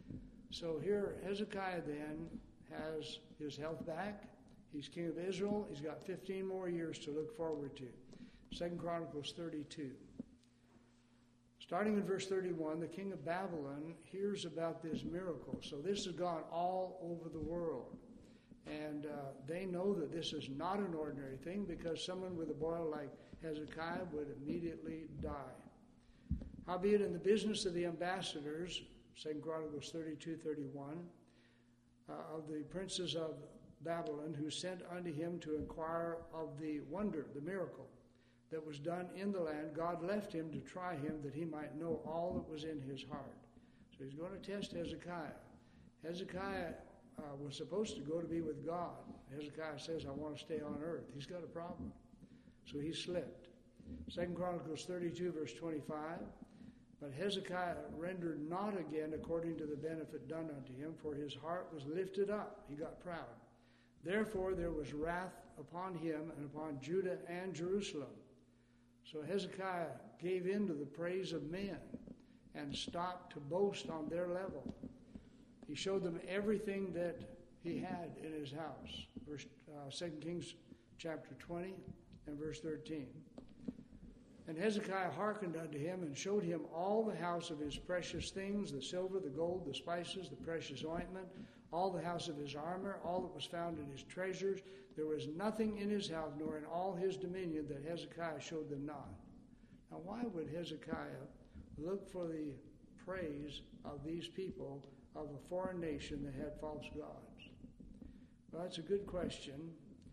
So here Hezekiah then has his health back. He's king of Israel. He's got fifteen more years to look forward to. Second Chronicles thirty-two. Starting in verse thirty-one, the king of Babylon hears about this miracle. So this has gone all over the world. And uh, they know that this is not an ordinary thing, because someone with a boil like Hezekiah would immediately die. Howbeit in the business of the ambassadors, Second Chronicles thirty-two thirty-one, uh, of the princes of Babylon, who sent unto him to inquire of the wonder, the miracle, that was done in the land, God left him to try him, that he might know all that was in his heart. So he's going to test Hezekiah. Hezekiah uh, was supposed to go to be with God. Hezekiah says, I want to stay on earth. He's got a problem. So he slipped. Second Chronicles thirty-two, verse twenty-five. But Hezekiah rendered not again according to the benefit done unto him, for his heart was lifted up. He got proud. Therefore there was wrath upon him and upon Judah and Jerusalem. So Hezekiah gave in to the praise of men and stopped to boast on their level. He showed them everything that he had in his house. Verse uh, Second Kings chapter twenty and verse thirteen. And Hezekiah hearkened unto him and showed him all the house of his precious things, the silver, the gold, the spices, the precious ointment, all the house of his armor, all that was found in his treasures. There was nothing in his house, nor in all his dominion, that Hezekiah showed them not. Now, why would Hezekiah look for the praise of these people of a foreign nation that had false gods? Well, that's a good question.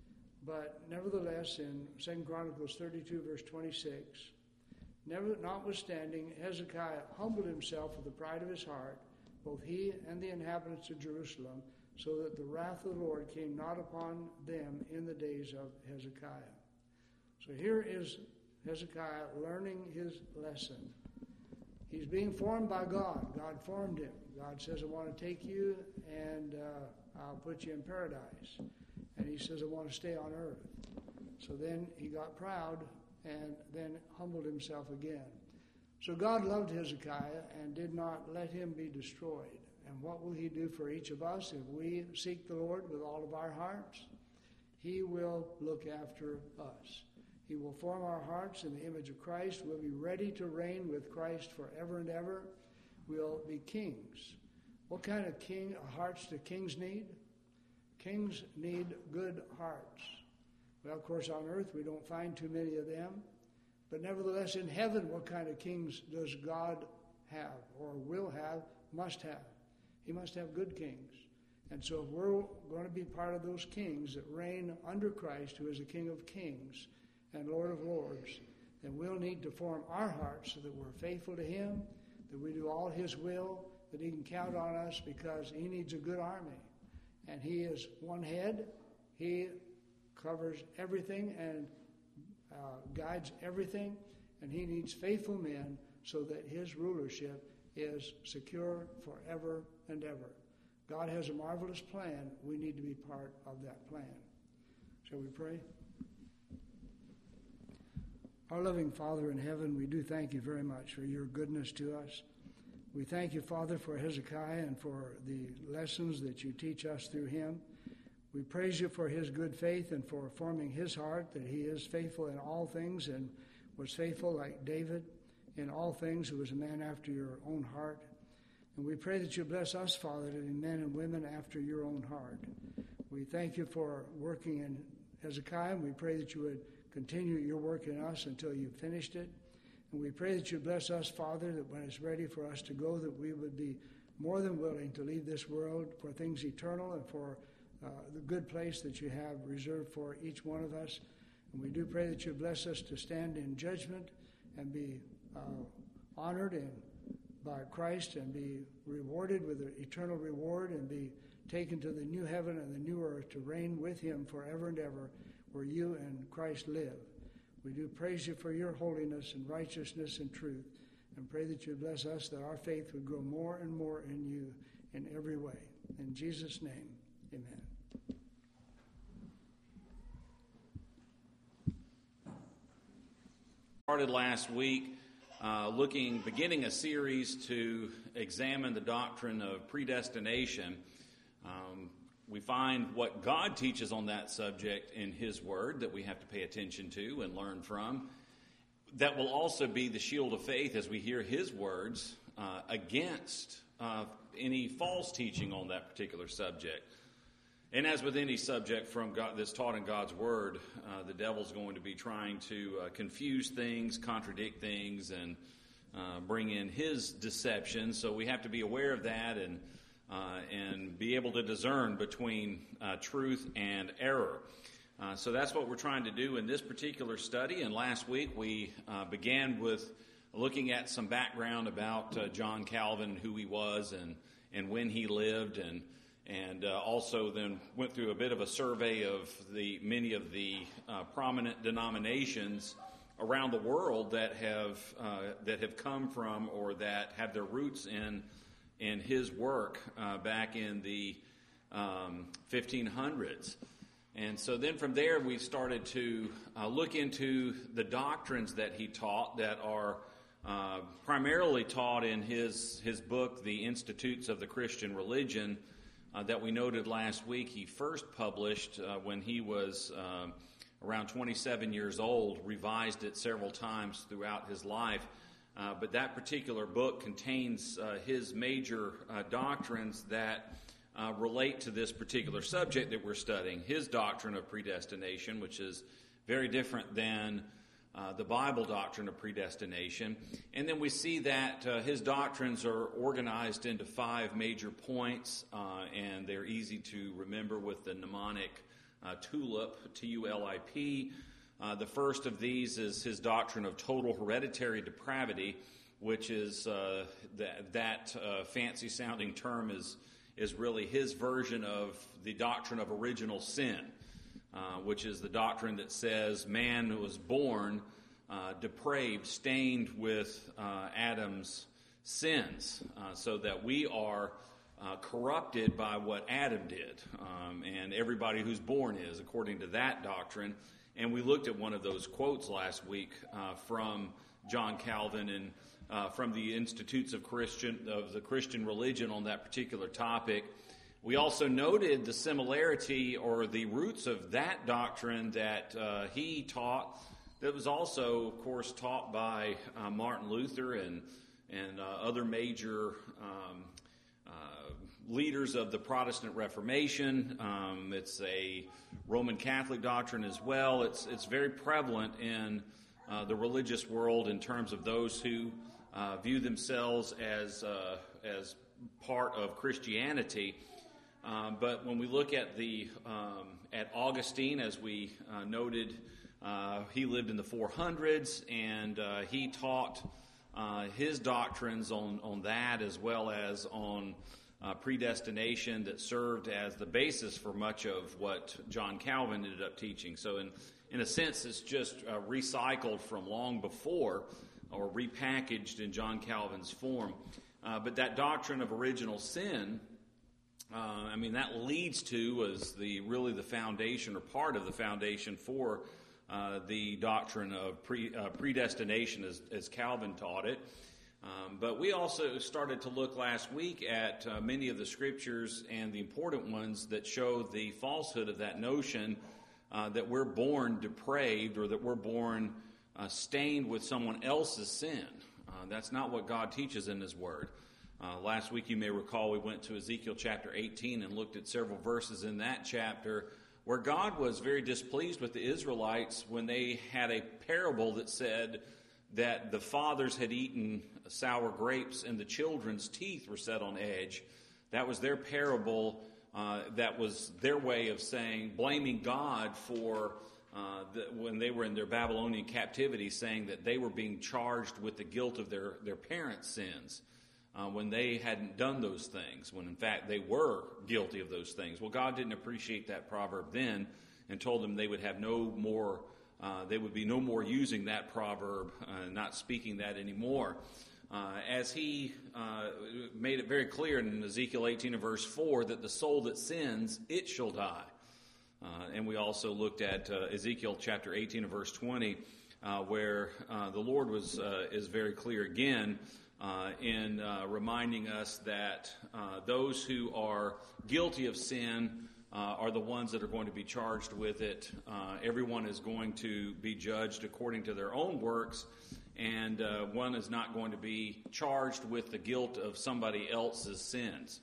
But nevertheless, in Second Chronicles thirty-two, verse twenty-six, never, notwithstanding, Hezekiah humbled himself with the pride of his heart, both he and the inhabitants of Jerusalem, so that the wrath of the Lord came not upon them in the days of Hezekiah. So here is Hezekiah learning his lesson. He's being formed by God. God formed him. God says, I want to take you and uh, I'll put you in paradise. And he says, I want to stay on earth. So then he got proud and then humbled himself again. So God loved Hezekiah and did not let him be destroyed. And what will he do for each of us if we seek the Lord with all of our hearts? He will look after us. He will form our hearts in the image of Christ. We'll be ready to reign with Christ forever and ever. We'll be kings. What kind of king hearts do kings need? Kings need good hearts. Well, of course, on earth we don't find too many of them. But nevertheless, in heaven, what kind of kings does God have, or will have, must have? He must have good kings. And so if we're going to be part of those kings that reign under Christ, who is the King of kings and Lord of lords, then we'll need to form our hearts so that we're faithful to him, that we do all his will, that he can count on us, because he needs a good army. And he is one head. He covers everything and uh, guides everything. And he needs faithful men so that his rulership is secure forever and ever. God has a marvelous plan. We need to be part of that plan. Shall we pray? Our loving Father in heaven, we do thank you very much for your goodness to us. We thank you, Father, for Hezekiah and for the lessons that you teach us through him. We praise you for his good faith and for forming his heart, that he is faithful in all things and was faithful like David in all things, who was a man after your own heart. And we pray that you bless us, Father, to be men and women after your own heart. We thank you for working in Hezekiah, and we pray that you would continue your work in us until you've finished it. And we pray that you bless us, Father, that when it's ready for us to go, that we would be more than willing to leave this world for things eternal and for uh, the good place that you have reserved for each one of us. And we do pray that you bless us to stand in judgment and be uh, honored and by Christ and be rewarded with an eternal reward and be taken to the new heaven and the new earth to reign with him forever and ever, where you and Christ live. We do praise you for your holiness and righteousness and truth, and pray that you bless us, that our faith would grow more and more in you in every way. In Jesus' name, amen. Started last week uh, looking, beginning a series to examine the doctrine of predestination. Um, We find what God teaches on that subject in his word that we have to pay attention to and learn from. That will also be the shield of faith as we hear his words uh, against uh, any false teaching on that particular subject. And as with any subject from God that's taught in God's word, uh, the devil's going to be trying to uh, confuse things, contradict things, and uh, bring in his deception. So we have to be aware of that and Uh, and be able to discern between uh, truth and error. Uh, so that's what we're trying to do in this particular study. And last week we uh, began with looking at some background about uh, John Calvin, who he was and, and when he lived, and and uh, also then went through a bit of a survey of the many of the uh, prominent denominations around the world that have uh, that have come from or that have their roots in in his work uh, back in the um, fifteen hundreds. And so then from there we started to uh, look into the doctrines that he taught that are uh, primarily taught in his, his book, The Institutes of the Christian Religion, uh, that we noted last week he first published uh, when he was uh, around twenty-seven years old, revised it several times throughout his life. Uh, but that particular book contains uh, his major uh, doctrines that uh, relate to this particular subject that we're studying, his doctrine of predestination, which is very different than uh, the Bible doctrine of predestination. And then we see that uh, his doctrines are organized into five major points, uh, and they're easy to remember with the mnemonic uh, TULIP, T U L I P. Uh, the first of these is his doctrine of total hereditary depravity, which is uh, that, that uh, fancy-sounding term is is really his version of the doctrine of original sin, uh, which is the doctrine that says man was born uh, depraved, stained with uh, Adam's sins, uh, so that we are uh, corrupted by what Adam did, um, and everybody who's born is, according to that doctrine. And we looked at one of those quotes last week uh, from John Calvin and uh, from the Institutes of Christian of the Christian Religion on that particular topic. We also noted the similarity or the roots of that doctrine that uh, he taught, that was also, of course, taught by uh, Martin Luther and and uh, other major um, uh, leaders of the Protestant Reformation. Um, it's a Roman Catholic doctrine as well. It's it's very prevalent in uh, the religious world in terms of those who uh, view themselves as uh, as part of Christianity. Um, but when we look at the um, at Augustine, as we uh, noted, uh, he lived in the four hundreds, and uh, he taught uh, his doctrines on on that as well as on uh, predestination that served as the basis for much of what John Calvin ended up teaching. So, in in a sense, it's just uh, recycled from long before, or repackaged in John Calvin's form. Uh, but that doctrine of original sin Uh, I mean, that leads to was the really the foundation or part of the foundation for uh, the doctrine of pre, uh, predestination as, as Calvin taught it. Um, but we also started to look last week at uh, many of the scriptures and the important ones that show the falsehood of that notion uh, that we're born depraved or that we're born uh, stained with someone else's sin. Uh, that's not what God teaches in His Word. Uh, last week, you may recall, we went to Ezekiel chapter eighteen and looked at several verses in that chapter where God was very displeased with the Israelites when they had a parable that said that the fathers had eaten sour grapes and the children's teeth were set on edge. That was their parable. Uh, that was their way of saying, blaming God for uh, the, when they were in their Babylonian captivity, saying that they were being charged with the guilt of their, their parents' sins. Uh, when they hadn't done those things, when in fact they were guilty of those things. Well, God didn't appreciate that proverb then and told them they would have no more, uh, they would be no more using that proverb, uh, not speaking that anymore. Uh, as he uh, made it very clear in Ezekiel eighteen and verse four that the soul that sins, it shall die. Uh, and we also looked at uh, Ezekiel chapter eighteen and verse twenty, uh, where uh, the Lord was uh, is very clear again Uh, in uh, reminding us that uh, those who are guilty of sin uh, are the ones that are going to be charged with it. Uh, everyone is going to be judged according to their own works, and uh, one is not going to be charged with the guilt of somebody else's sins.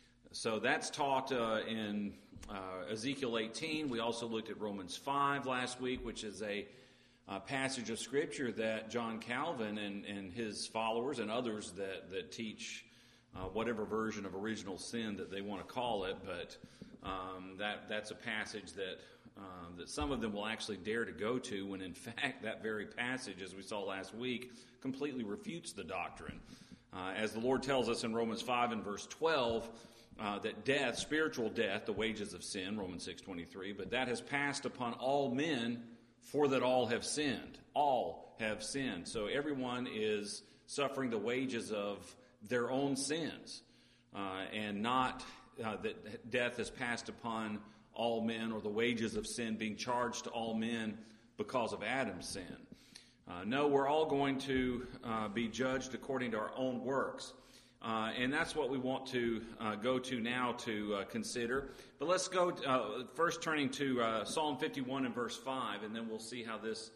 So that's taught uh, in uh, Ezekiel eighteen. We also looked at Romans five last week, which is a Uh, passage of Scripture that John Calvin and, and his followers and others that, that teach uh, whatever version of original sin that they want to call it, but um, that that's a passage that um, that some of them will actually dare to go to when in fact that very passage, as we saw last week, completely refutes the doctrine. Uh, as the Lord tells us in Romans five and verse twelve, uh, that death, spiritual death, the wages of sin, Romans six twenty-three, but that has passed upon all men, for that all have sinned. All have sinned. So everyone is suffering the wages of their own sins. Uh, and not uh, that death has passed upon all men, or the wages of sin being charged to all men because of Adam's sin. Uh, no, we're all going to uh, be judged according to our own works. Uh, and that's what we want to uh, go to now to uh, consider. But let's go uh, first turning to uh, Psalm fifty-one and verse five, and then we'll see how this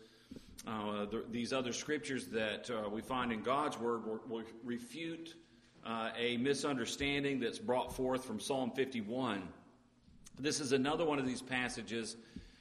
uh, the, these other scriptures that uh, we find in God's Word will, will refute uh, a misunderstanding that's brought forth from Psalm fifty-one. This is another one of these passages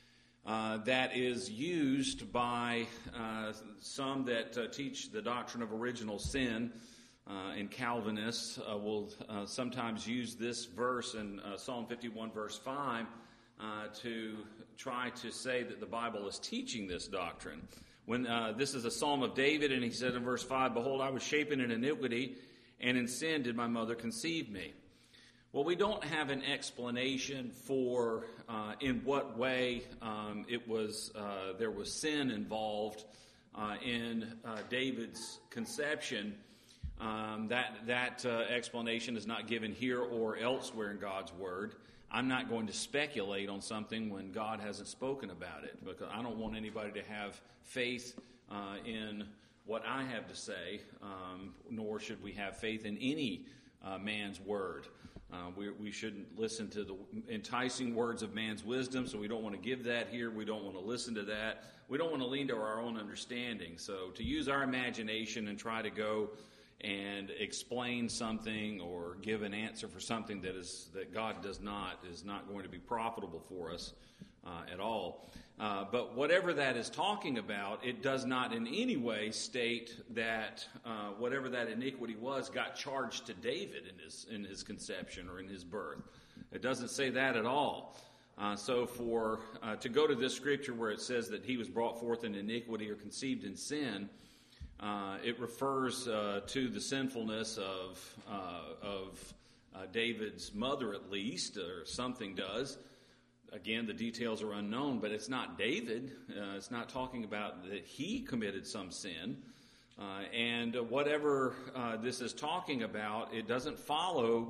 uh, that is used by uh, some that uh, teach the doctrine of original sin. Uh, and Calvinists uh, will uh, sometimes use this verse in uh, Psalm fifty-one, verse five, uh, to try to say that the Bible is teaching this doctrine. When uh, this is a Psalm of David, and he said in verse five, "Behold, I was shapen in iniquity, and in sin did my mother conceive me." Well, we don't have an explanation for uh, in what way um, it was uh, there was sin involved uh, in uh, David's conception. Um, that that uh, explanation is not given here or elsewhere in God's Word. I'm not going to speculate on something when God hasn't spoken about it, because I don't want anybody to have faith uh, in what I have to say, um, nor should we have faith in any uh, man's word. Uh, we, we shouldn't listen to the enticing words of man's wisdom, so we don't want to give that here. We don't want to listen to that. We don't want to lean to our own understanding. So to use our imagination and try to go and explain something or give an answer for something that is that God does not is not going to be profitable for us uh, at all. Uh, but whatever that is talking about, it does not in any way state that uh, whatever that iniquity was got charged to David in his in his conception or in his birth. It doesn't say that at all. Uh, so for uh, to go to this scripture where it says that he was brought forth in iniquity or conceived in sin, Uh, it refers uh, to the sinfulness of uh, of uh, David's mother, at least, or something does. Again, the details are unknown, but it's not David. Uh, it's not talking about that he committed some sin. Uh, and whatever uh, this is talking about, it doesn't follow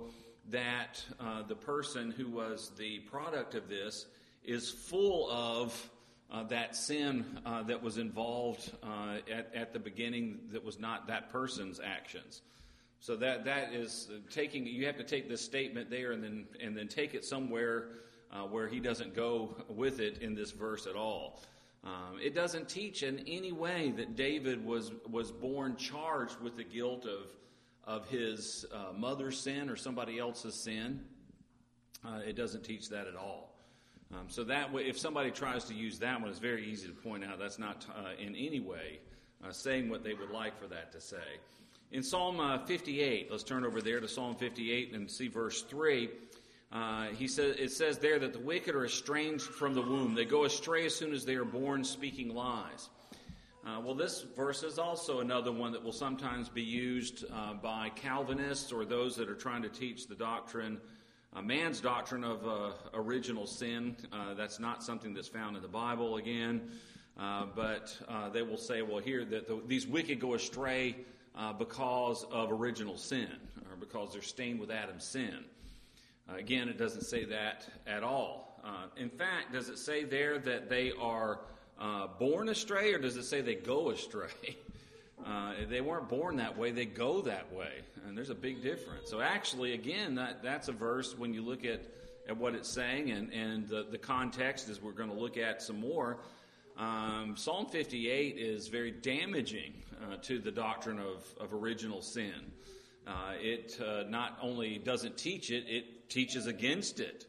that uh, the person who was the product of this is full of uh, that sin uh, that was involved uh, at, at the beginning that was not that person's actions. So that that is taking, you have to take this statement there and then and then take it somewhere uh, where he doesn't go with it in this verse at all. Um, it doesn't teach in any way that David was was born charged with the guilt of of his uh, mother's sin or somebody else's sin. Uh, it doesn't teach that at all. Um, so that way, if somebody tries to use that one, it's very easy to point out that's not uh, in any way uh, saying what they would like for that to say. In Psalm uh, fifty-eight, let's turn over there to Psalm fifty-eight and see verse three. Uh, he says, it says there that the wicked are estranged from the womb. They go astray as soon as they are born, speaking lies. Uh, well, this verse is also another one that will sometimes be used uh, by Calvinists or those that are trying to teach the doctrine, uh, man's doctrine of uh, original sin. Uh, that's not something that's found in the Bible again. Uh, but uh, they will say, well, here, that the, these wicked go astray uh, because of original sin, or because they're stained with Adam's sin. Uh, again, it doesn't say that at all. Uh, in fact, does it say there that they are uh, born astray, or does it say they go astray? Uh, they weren't born that way, they go that way. And there's a big difference. So actually, again, that, that's a verse when you look at, at what it's saying and, and the, the context, as we're going to look at some more. Um, Psalm fifty-eight is very damaging uh, to the doctrine of, of original sin. Uh, it uh, not only doesn't teach it, it teaches against it.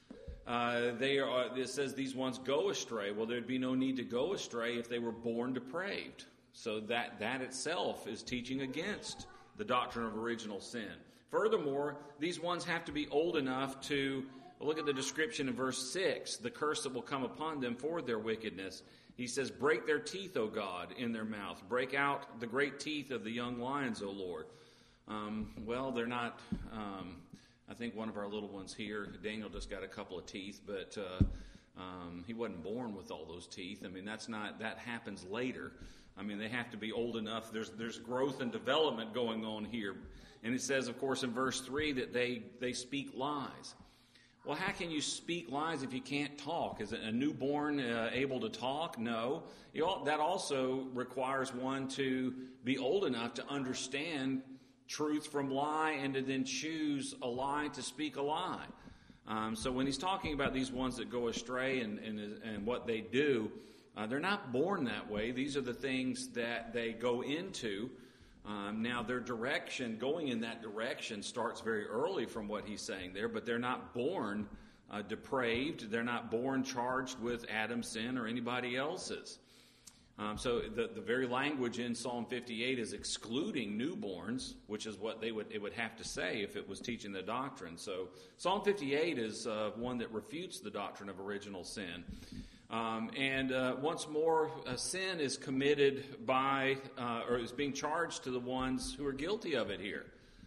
Uh, they are. It says these ones go astray. Well, there'd be no need to go astray if they were born depraved. So that that itself is teaching against the doctrine of original sin. Furthermore, these ones have to be old enough to look at the description in verse six, the curse that will come upon them for their wickedness. He says, break their teeth, O God, in their mouth. Break out the great teeth of the young lions, O Lord. Um, well, they're not, um, I think one of our little ones here, Daniel just got a couple of teeth, but uh, um, he wasn't born with all those teeth. I mean, that's not, that happens later. I mean, they have to be old enough. There's there's growth and development going on here. And it says, of course, in verse three that they, they speak lies. Well, how can you speak lies if you can't talk? Is a newborn uh, able to talk? No. You all, that also requires one to be old enough to understand truth from lie and to then choose a lie to speak a lie. Um, so when he's talking about these ones that go astray and, and, and what they do, uh, they're not born that way. These are the things that they go into. Um, now, their direction, going in that direction, starts very early from what he's saying there, but they're not born uh, depraved. They're not born charged with Adam's sin or anybody else's. Um, so the, the very language in Psalm fifty-eight is excluding newborns, which is what they would it would have to say if it was teaching the doctrine. So Psalm fifty-eight is uh, one that refutes the doctrine of original sin. Um, and uh, once more, uh, sin is committed by, uh, or is being charged to the ones who are guilty of it here.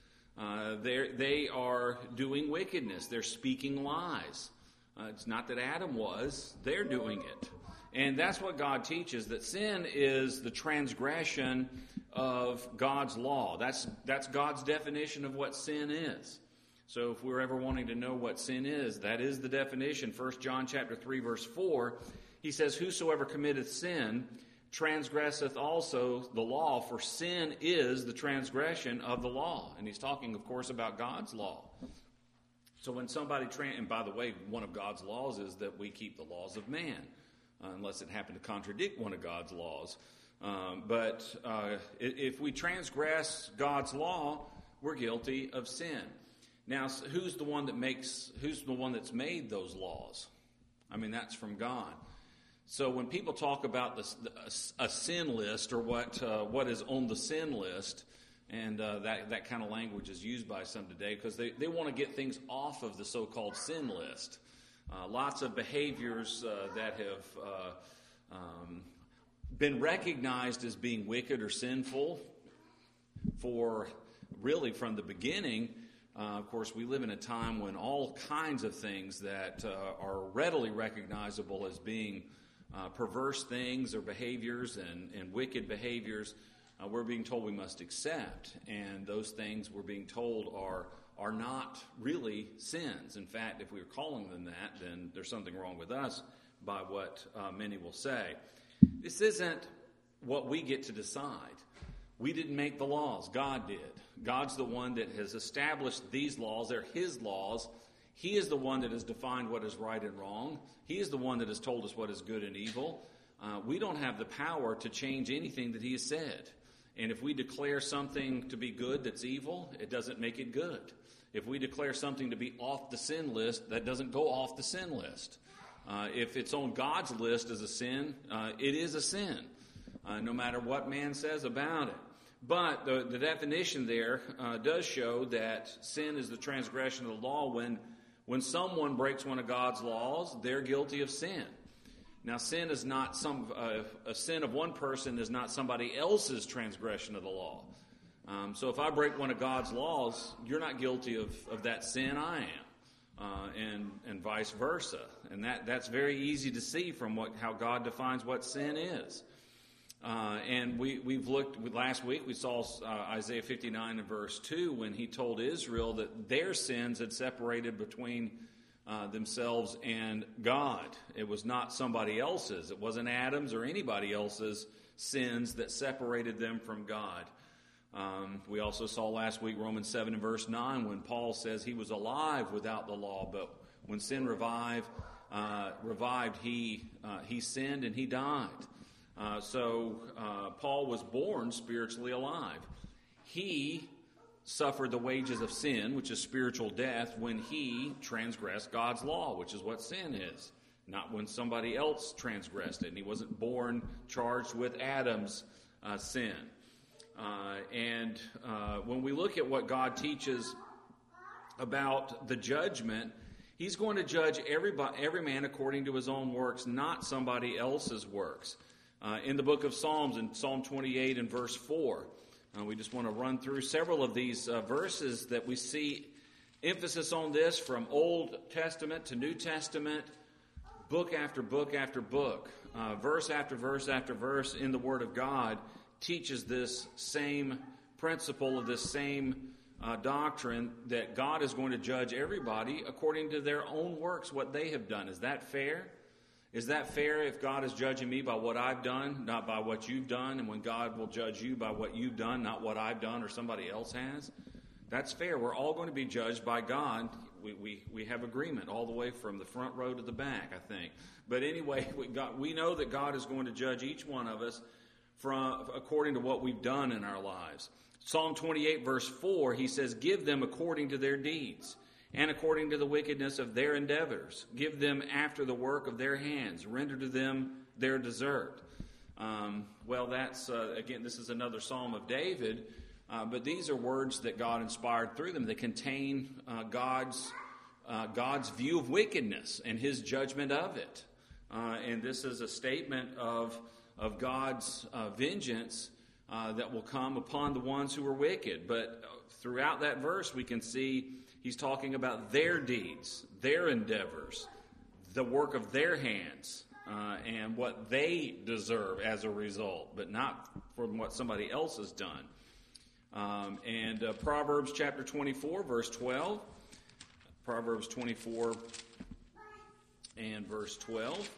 Uh, they are doing wickedness. They're speaking lies. Uh, it's not that Adam was. They're doing it. And that's what God teaches, that sin is the transgression of God's law. That's, that's God's definition of what sin is. So if we're ever wanting to know what sin is, that is the definition. First John chapter three, verse four, he says, whosoever committeth sin transgresseth also the law, for sin is the transgression of the law. And he's talking, of course, about God's law. So when somebody, tra- and by the way, one of God's laws is that we keep the laws of man, uh, unless it happened to contradict one of God's laws. Um, but uh, if we transgress God's law, we're guilty of sin. Now, who's the one that makes, who's the one that's made those laws? I mean, that's from God. So when people talk about this, a sin list, or what uh, what is on the sin list, and uh, that, that kind of language is used by some today, because they, they want to get things off of the so-called sin list. Uh, lots of behaviors uh, that have uh, um, been recognized as being wicked or sinful for really from the beginning. Uh, of course, we live in a time when all kinds of things that uh, are readily recognizable as being uh, perverse things or behaviors and, and wicked behaviors, uh, we're being told we must accept. And those things we're being told are are not really sins. In fact, if we were calling them that, then there's something wrong with us by what uh, many will say. This isn't what we get to decide. We didn't make the laws. God did. God's the one that has established these laws. They're His laws. He is the one that has defined what is right and wrong. He is the one that has told us what is good and evil. Uh, we don't have the power to change anything that He has said. And if we declare something to be good that's evil, it doesn't make it good. If we declare something to be off the sin list, that doesn't go off the sin list. Uh, if it's on God's list as a sin, uh, it is a sin, uh, no matter what man says about it. But the, the definition there uh, does show that sin is the transgression of the law. When, when someone breaks one of God's laws, they're guilty of sin. Now, sin is not some uh, a sin of one person is not somebody else's transgression of the law. Um, so if I break one of God's laws, you're not guilty of, of that sin, I am, uh, and and vice versa. And that, that's very easy to see from what how God defines what sin is. Uh, and we, we've looked, last week we saw uh, Isaiah fifty-nine and verse two when he told Israel that their sins had separated between uh, themselves and God. It was not somebody else's. It wasn't Adam's or anybody else's sins that separated them from God. Um, we also saw last week Romans seven and verse nine when Paul says he was alive without the law, but when sin revived, uh, revived he, uh, he sinned and he died. Uh, so uh, Paul was born spiritually alive. He suffered the wages of sin, which is spiritual death, when he transgressed God's law, which is what sin is, not when somebody else transgressed it. And he wasn't born charged with Adam's uh, sin. Uh, and uh, when we look at what God teaches about the judgment, He's going to judge everybody, every man according to his own works, not somebody else's works. Uh, in the book of Psalms, in Psalm twenty-eight and verse four, uh, we just want to run through several of these uh, verses that we see emphasis on this from Old Testament to New Testament, book after book after book, uh, verse after verse after verse in the Word of God teaches this same principle of this same uh, doctrine that God is going to judge everybody according to their own works, what they have done. Is that fair? Is that fair if God is judging me by what I've done, not by what you've done, and when God will judge you by what you've done, not what I've done or somebody else has? That's fair. We're all going to be judged by God. We we, we have agreement all the way from the front row to the back, I think. But anyway, we, got, we know that God is going to judge each one of us from according to what we've done in our lives. Psalm twenty-eight, verse four, he says, "Give them according to their deeds, and according to the wickedness of their endeavors. Give them after the work of their hands. Render to them their desert." Um, well, that's, uh, again, this is another Psalm of David, uh, but these are words that God inspired through them that contain uh, God's uh, God's view of wickedness and His judgment of it. Uh, and this is a statement of, of God's uh, vengeance uh, that will come upon the ones who are wicked. But throughout that verse, we can see He's talking about their deeds, their endeavors, the work of their hands, uh, and what they deserve as a result, but not from what somebody else has done. Um, and uh, Proverbs chapter twenty-four, verse twelve. Proverbs twenty-four and verse twelve.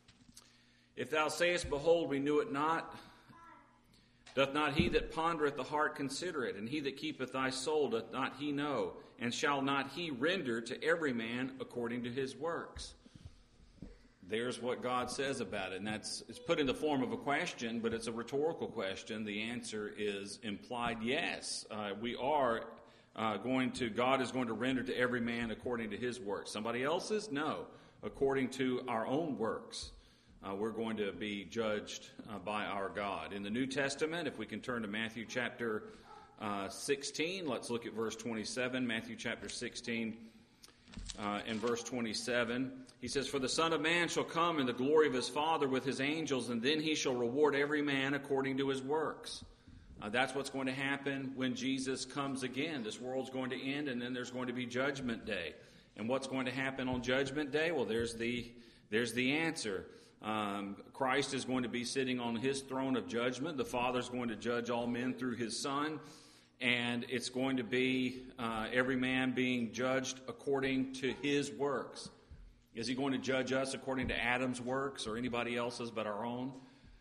"If thou sayest, Behold, we knew it not, doth not he that pondereth the heart consider it? And he that keepeth thy soul, doth not he know? And shall not he render to every man according to his works?" There's what God says about it. And that's it's put in the form of a question, but it's a rhetorical question. The answer is implied yes. Uh, we are uh, going to, God is going to render to every man according to his works. Somebody else's? No. According to our own works. Uh, we're going to be judged uh, by our God. In the New Testament, if we can turn to Matthew chapter uh, sixteen, let's look at verse twenty-seven. Matthew chapter sixteen uh, and verse twenty-seven. He says, "For the Son of Man shall come in the glory of his Father with his angels, and then he shall reward every man according to his works." Uh, that's what's going to happen when Jesus comes again. This world's going to end, and then there's going to be Judgment Day. And what's going to happen on Judgment Day? Well, there's the there's the answer. Um, Christ is going to be sitting on his throne of judgment. The Father's going to judge all men through his Son. and it's going to be uh, every man being judged according to his works. Is he going to judge us according to Adam's works or anybody else's but our own?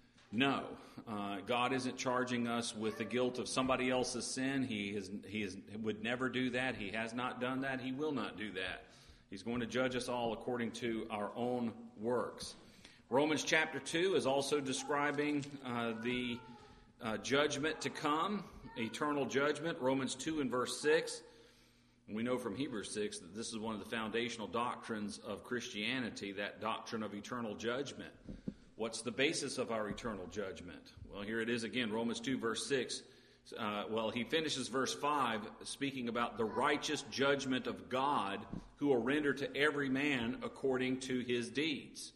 No. Uh, God isn't charging us with the guilt of somebody else's sin. He is, he is, would never do that. He has not done that. He will not do that. He's going to judge us all according to our own works. Romans chapter two is also describing uh, the uh, judgment to come, eternal judgment. Romans two and verse six. And we know from Hebrews six that this is one of the foundational doctrines of Christianity, that doctrine of eternal judgment. What's the basis of our eternal judgment? Well, here it is again, Romans two, verse six. Uh, well, he finishes verse five, speaking about the righteous judgment of God, who will render to every man according to his deeds.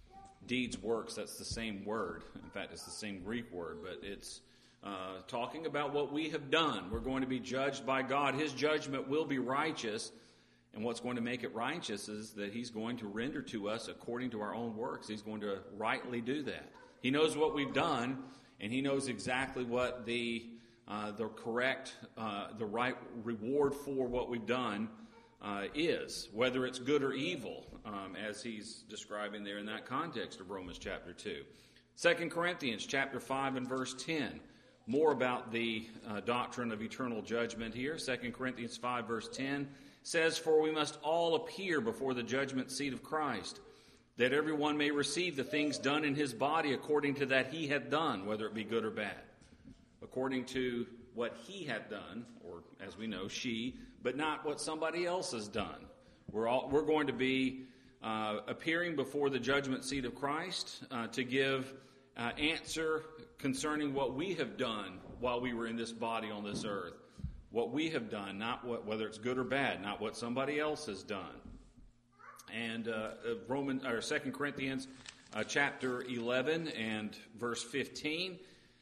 Deeds, works, that's the same word. In fact, it's the same Greek word, but it's uh, talking about what we have done. We're going to be judged by God. His judgment will be righteous. And what's going to make it righteous is that he's going to render to us according to our own works. He's going to rightly do that. He knows what we've done, and he knows exactly what the uh, the correct, uh, the right reward for what we've done uh, is, whether it's good or evil, um, as he's describing there in that context of Romans chapter two. Second Corinthians chapter five and verse ten. More about the uh, doctrine of eternal judgment here. Second Corinthians five verse ten says, "For we must all appear before the judgment seat of Christ, that everyone may receive the things done in his body according to that he hath done, whether it be good or bad." According to what he had done, or as we know, she, but not what somebody else has done. We're all we're going to be uh, appearing before the judgment seat of Christ uh, to give uh, answer concerning what we have done while we were in this body on this earth. What we have done, not what, whether it's good or bad, not what somebody else has done. And uh, Roman or Second Corinthians uh, chapter eleven and verse fifteen.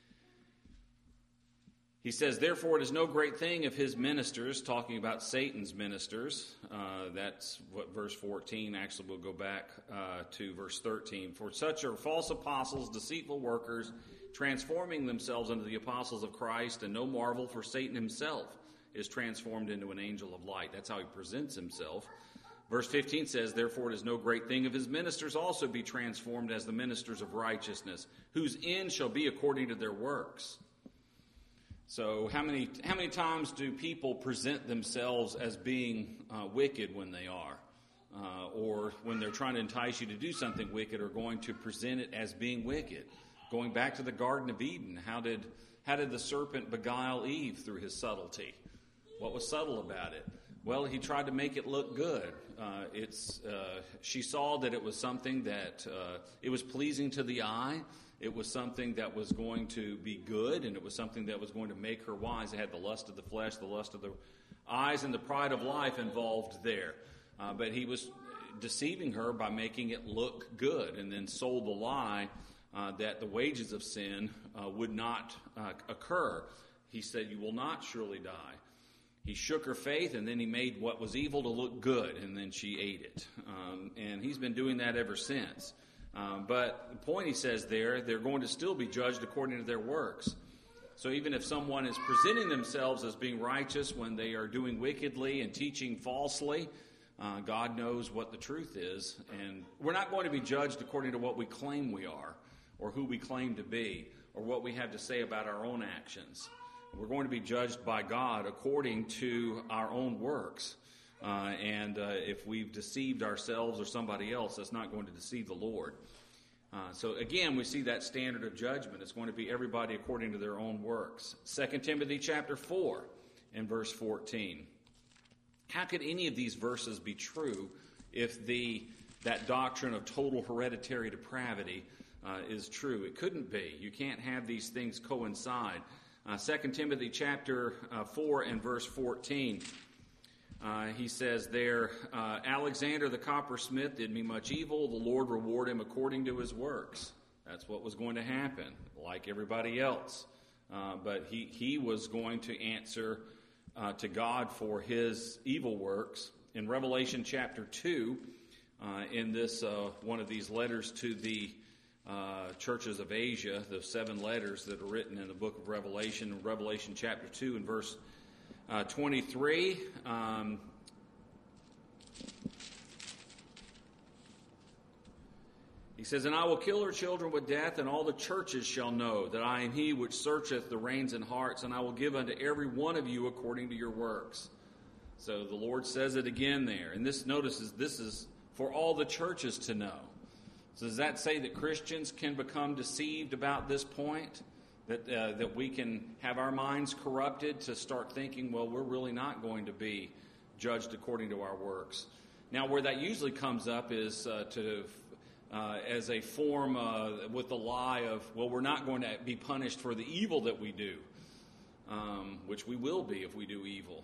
He says, "Therefore it is no great thing if his ministers," talking about Satan's ministers, uh, that's what verse fourteen, actually we'll go back uh, to verse thirteen. "For such are false apostles, deceitful workers, transforming themselves into the apostles of Christ, and no marvel, for Satan himself is transformed into an angel of light." That's how he presents himself. Verse fifteen says, "Therefore it is no great thing if his ministers also be transformed as the ministers of righteousness, whose end shall be according to their works." So how many how many times do people present themselves as being uh, wicked when they are? Uh, or when they're trying to entice you to do something wicked, or going to present it as being wicked? Going back to the Garden of Eden, how did how did the serpent beguile Eve through his subtlety? What was subtle about it? Well, he tried to make it look good. Uh, it's uh, she saw that it was something that uh, it was pleasing to the eye. It was something that was going to be good, and it was something that was going to make her wise. It had the lust of the flesh, the lust of the eyes, and the pride of life involved there. Uh, but he was deceiving her by making it look good, and then sold the lie uh, that the wages of sin uh, would not uh, occur. He said, "You will not surely die." He shook her faith, and then he made what was evil to look good, and then she ate it. Um, and he's been doing that ever since. Um, but the point he says there, they're going to still be judged according to their works. So even if someone is presenting themselves as being righteous when they are doing wickedly and teaching falsely, uh, God knows what the truth is. And we're not going to be judged according to what we claim we are, or who we claim to be, or what we have to say about our own actions. We're going to be judged by God according to our own works. Uh, and uh, if we've deceived ourselves or somebody else, that's not going to deceive the Lord. Uh, so again, we see that standard of judgment. It's going to be everybody according to their own works. Second Timothy chapter four and verse fourteen. How could any of these verses be true if the that doctrine of total hereditary depravity uh, is true? It couldn't be. You can't have these things coincide. Uh, Second Timothy chapter uh, four and verse fourteen. Uh, he says there, uh, "Alexander the coppersmith did me much evil. The Lord reward him according to his works." That's what was going to happen, like everybody else. Uh, but he, he was going to answer uh, to God for his evil works. In Revelation chapter two, uh, in this uh, one of these letters to the uh, churches of Asia, the seven letters that are written in the book of Revelation, Revelation chapter two and verse uh, twenty-three. Um, He says, "And I will kill her children with death, and all the churches shall know that I am he which searcheth the reins and hearts, and I will give unto every one of you according to your works." So the Lord says it again there. And this, notices this is for all the churches to know. So does that say that Christians can become deceived about this point? That, uh, that we can have our minds corrupted to start thinking, well, we're really not going to be judged according to our works. Now, where that usually comes up is uh, to... Uh, as a form uh, with the lie of, well, we're not going to be punished for the evil that we do, um, which we will be if we do evil.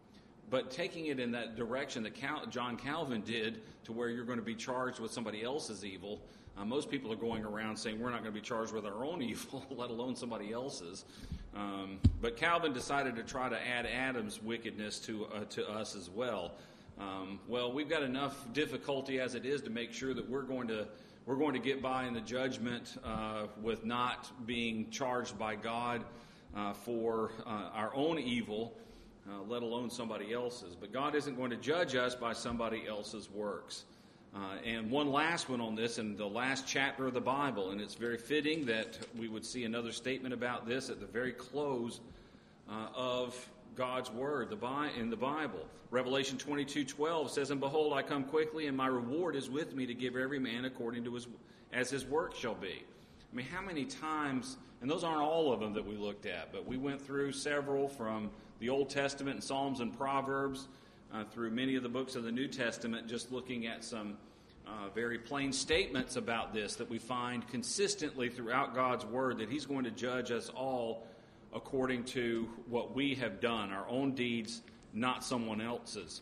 But taking it in that direction that Cal- John Calvin did, to where you're going to be charged with somebody else's evil, uh, most people are going around saying we're not going to be charged with our own evil, let alone somebody else's. Um, but Calvin decided to try to add Adam's wickedness to uh, to us as well. Um, well, we've got enough difficulty as it is to make sure that we're going to we're going to get by in the judgment uh, with not being charged by God uh, for uh, our own evil, uh, let alone somebody else's. But God isn't going to judge us by somebody else's works. Uh, and one last one on this, in the last chapter of the Bible, and it's very fitting that we would see another statement about this at the very close uh, of God's Word the in the Bible. Revelation twenty-two twelve says, "And behold, I come quickly, and my reward is with me to give every man according to his as his work shall be." I mean, how many times, and those aren't all of them that we looked at, but we went through several from the Old Testament, and Psalms and Proverbs, uh, through many of the books of the New Testament, just looking at some uh, very plain statements about this that we find consistently throughout God's Word, that He's going to judge us all according to what we have done, our own deeds, not someone else's.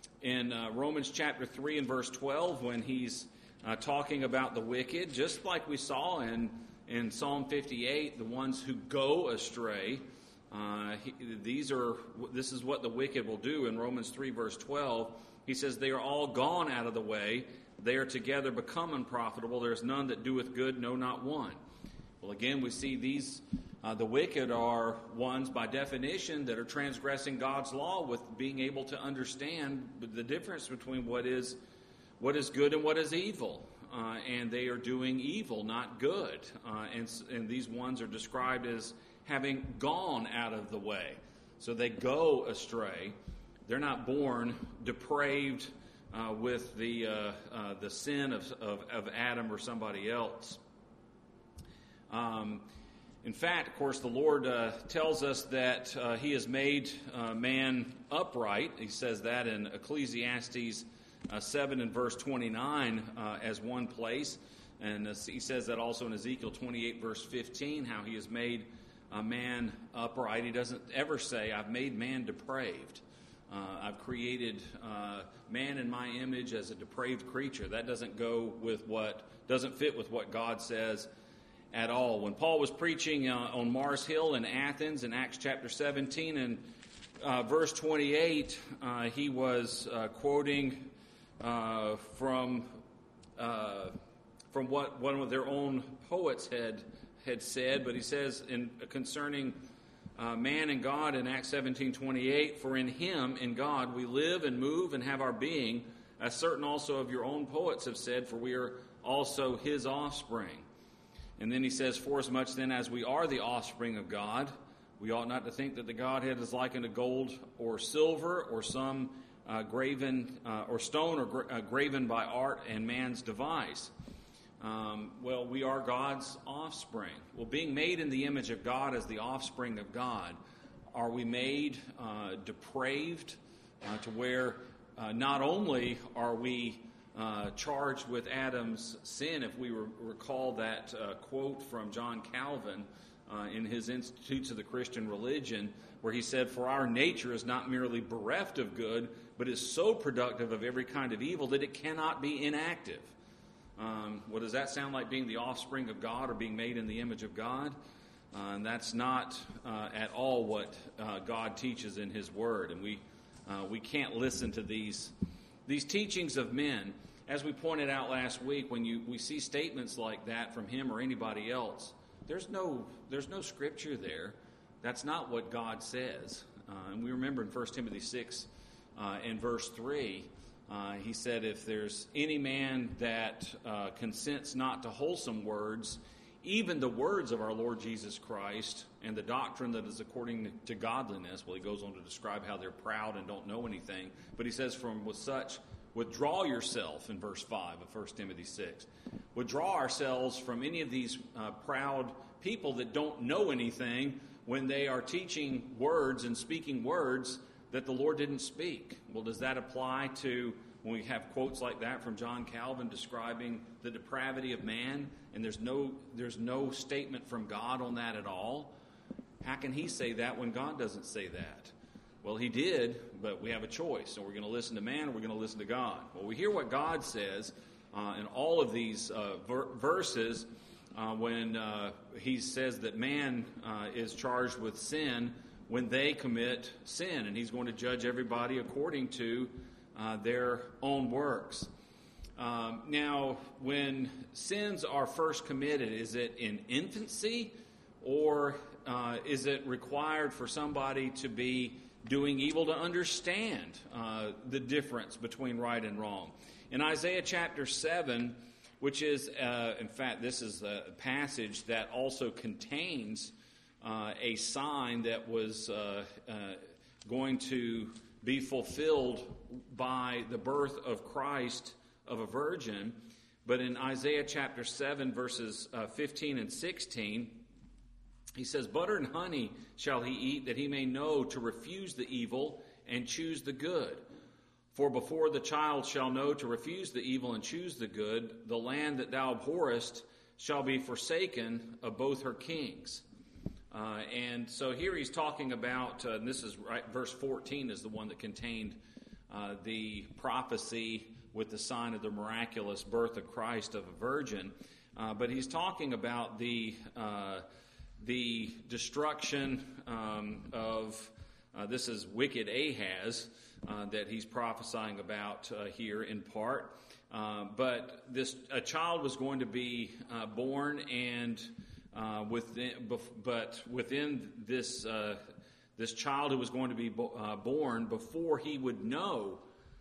In uh, Romans chapter three and verse twelve, when he's uh, talking about the wicked, just like we saw in, in Psalm fifty-eight, the ones who go astray, uh, he, these are this is what the wicked will do. In Romans three verse twelve, he says, "They are all gone out of the way. They are together become unprofitable. There is none that doeth good, no, not one." Well, again, we see these... Uh, the wicked are ones, by definition, that are transgressing God's law with being able to understand the difference between what is what is good and what is evil. Uh, and they are doing evil, not good. Uh, and, and these ones are described as having gone out of the way. So they go astray. They're not born depraved uh, with the uh, uh, the sin of, of, of Adam or somebody else. Um In fact, of course, the Lord uh, tells us that uh, He has made uh, man upright. He says that in Ecclesiastes uh, seven and verse twenty-nine uh, as one place. And uh, He says that also in Ezekiel twenty-eight verse fifteen, how He has made uh, man upright. He doesn't ever say, "I've made man depraved. Uh, I've created uh, man in my image as a depraved creature." That doesn't go with what, doesn't fit with what God says at all. When Paul was preaching uh, on Mars Hill in Athens in Acts chapter seventeen and uh, verse twenty-eight, uh, he was uh, quoting uh, from uh, from what one of their own poets had had said. But he says in concerning uh, man and God in Acts seventeen twenty-eight, "For in Him, in God, we live and move and have our being, as certain also of your own poets have said, for we are also His offspring." And then he says, "Forasmuch then as we are the offspring of God, we ought not to think that the Godhead is likened to gold or silver or some uh, graven uh, or stone or gra- uh, graven by art and man's device." Um, well, we are God's offspring. Well, being made in the image of God as the offspring of God, are we made uh, depraved uh, to where uh, not only are we Uh, charged with Adam's sin, if we re- recall that uh, quote from John Calvin uh, in his Institutes of the Christian Religion, where he said, "For our nature is not merely bereft of good, but is so productive of every kind of evil that it cannot be inactive." Um, what does that sound like, being the offspring of God or being made in the image of God? Uh, and that's not uh, at all what uh, God teaches in His Word. And we uh, we can't listen to these These teachings of men. as we pointed out last week, when you we see statements like that from him or anybody else, there's no there's no scripture there. That's not what God says. Uh, and we remember in First Timothy six uh, and verse three, uh, he said, if there's any man that uh, consents not to wholesome words, even the words of our Lord Jesus Christ and the doctrine that is according to godliness, well, he goes on to describe how they're proud and don't know anything. But he says, from with such, withdraw yourself, in verse five of First Timothy six. Withdraw ourselves from any of these uh, proud people that don't know anything when they are teaching words and speaking words that the Lord didn't speak. Well, does that apply to when we have quotes like that from John Calvin describing the depravity of man, and there's no there's no statement from God on that at all? How can he say that when God doesn't say that? Well, he did, but we have a choice. So we're going to listen to man or we're going to listen to God. Well, we hear what God says uh, in all of these uh, ver- verses uh, when uh, he says that man uh, is charged with sin when they commit sin, and he's going to judge everybody according to uh, their own works. Um, now, when sins are first committed, is it in infancy, or uh, is it required for somebody to be doing evil to understand uh, the difference between right and wrong? In Isaiah chapter seven, which is, uh, in fact, this is a passage that also contains uh, a sign that was uh, uh, going to be fulfilled by the birth of Christ of a virgin. But in Isaiah chapter seven, verses uh, fifteen and sixteen, he says, butter and honey shall he eat, that he may know to refuse the evil and choose the good. For before the child shall know to refuse the evil and choose the good, the land that thou abhorrest shall be forsaken of both her kings. Uh, and so here he's talking about, uh, and this is right, verse fourteen is the one that contained uh, the prophecy with the sign of the miraculous birth of Christ of a virgin. Uh, but he's talking about the uh, the destruction um, of, uh, this is wicked Ahaz uh, that he's prophesying about uh, here in part. Uh, but this a child was going to be uh, born, and uh, within, but within this uh, this child who was going to be bo- uh, born, before he would know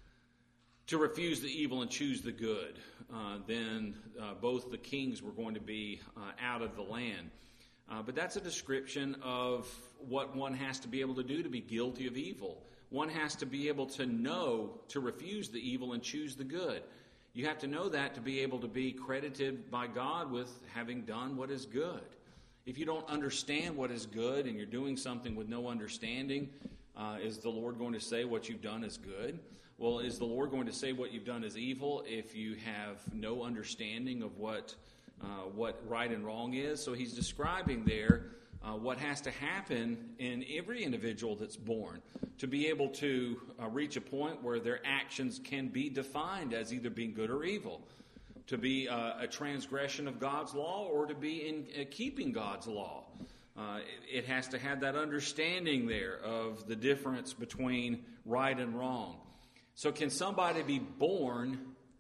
to refuse the evil and choose the good, uh, then uh, both the kings were going to be uh, out of the land. Uh, but that's a description of what one has to be able to do to be guilty of evil. One has to be able to know to refuse the evil and choose the good. You have to know that to be able to be credited by God with having done what is good. If you don't understand what is good and you're doing something with no understanding, uh, is the Lord going to say what you've done is good? Well, is the Lord going to say what you've done is evil if you have no understanding of what uh, what right and wrong is? So he's describing there uh, what has to happen in every individual that's born to be able to uh, reach a point where their actions can be defined as either being good or evil, to be uh, a transgression of God's law or to be in uh, keeping God's law. Uh, it, it has to have that understanding there of the difference between right and wrong. So can somebody be born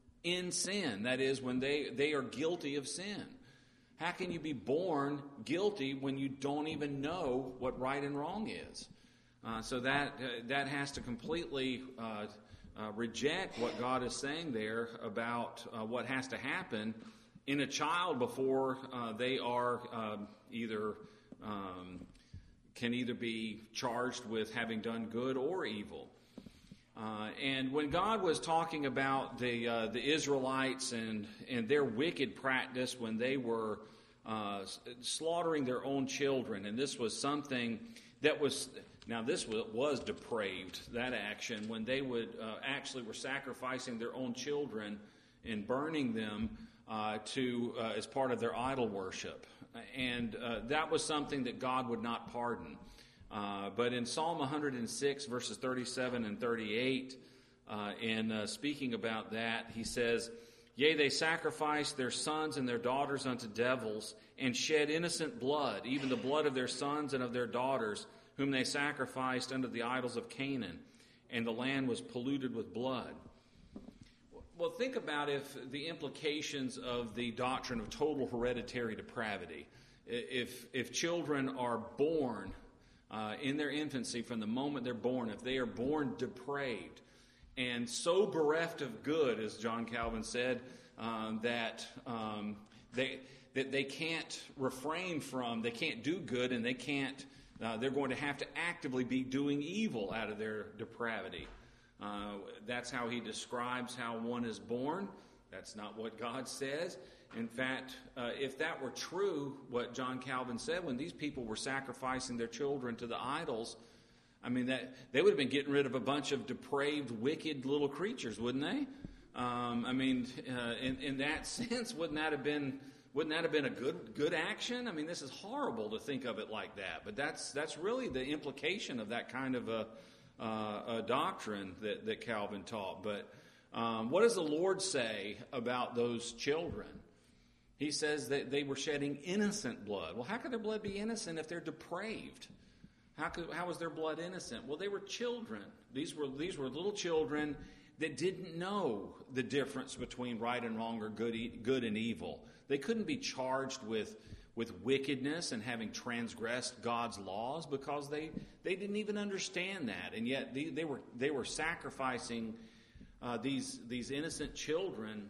in sin? That is, when they, they are guilty of sin. How can you be born guilty when you don't even know what right and wrong is? Uh, so that uh, that has to completely uh, uh, reject what God is saying there about uh, what has to happen in a child before uh, they are uh, either um, can either be charged with having done good or evil. Uh, and when God was talking about the uh, the Israelites and, and their wicked practice when they were uh, slaughtering their own children, and this was something that was, now this was, was depraved, that action, when they would uh, actually were sacrificing their own children and burning them uh, to uh, as part of their idol worship. And uh, that was something that God would not pardon. Uh, but in Psalm one hundred six, verses thirty-seven and thirty-eight, uh, in uh, speaking about that, he says, Yea, they sacrifice their sons and their daughters unto devils, and shed innocent blood, even the blood of their sons and of their daughters, whom they sacrificed unto the idols of Canaan, and the land was polluted with blood. Well, think about if the implications of the doctrine of total hereditary depravity. If if children are born uh, in their infancy, from the moment they're born, if they are born depraved and so bereft of good, as John Calvin said, um, that um, they that they can't refrain from, they can't do good, and they can't. Uh, they're going to have to actively be doing evil out of their depravity. Uh, that's how he describes how one is born. That's not what God says. In fact, uh, if that were true, what John Calvin said, when these people were sacrificing their children to the idols, I mean, that they would have been getting rid of a bunch of depraved, wicked little creatures, wouldn't they? Um, I mean, uh, in, in that sense, wouldn't that have been wouldn't that have been a good good action? I mean, this is horrible to think of it like that, but that's that's really the implication of that kind of a, uh, a doctrine that, that Calvin taught. But um, what does the Lord say about those children? He says that they were shedding innocent blood. Well, how could their blood be innocent if they're depraved? How could, how was their blood innocent? Well, they were children. These were these were little children that didn't know the difference between right and wrong or good good and evil. They couldn't be charged with with wickedness and having transgressed God's laws because they, they didn't even understand that. And yet they, they were they were sacrificing uh, these these innocent children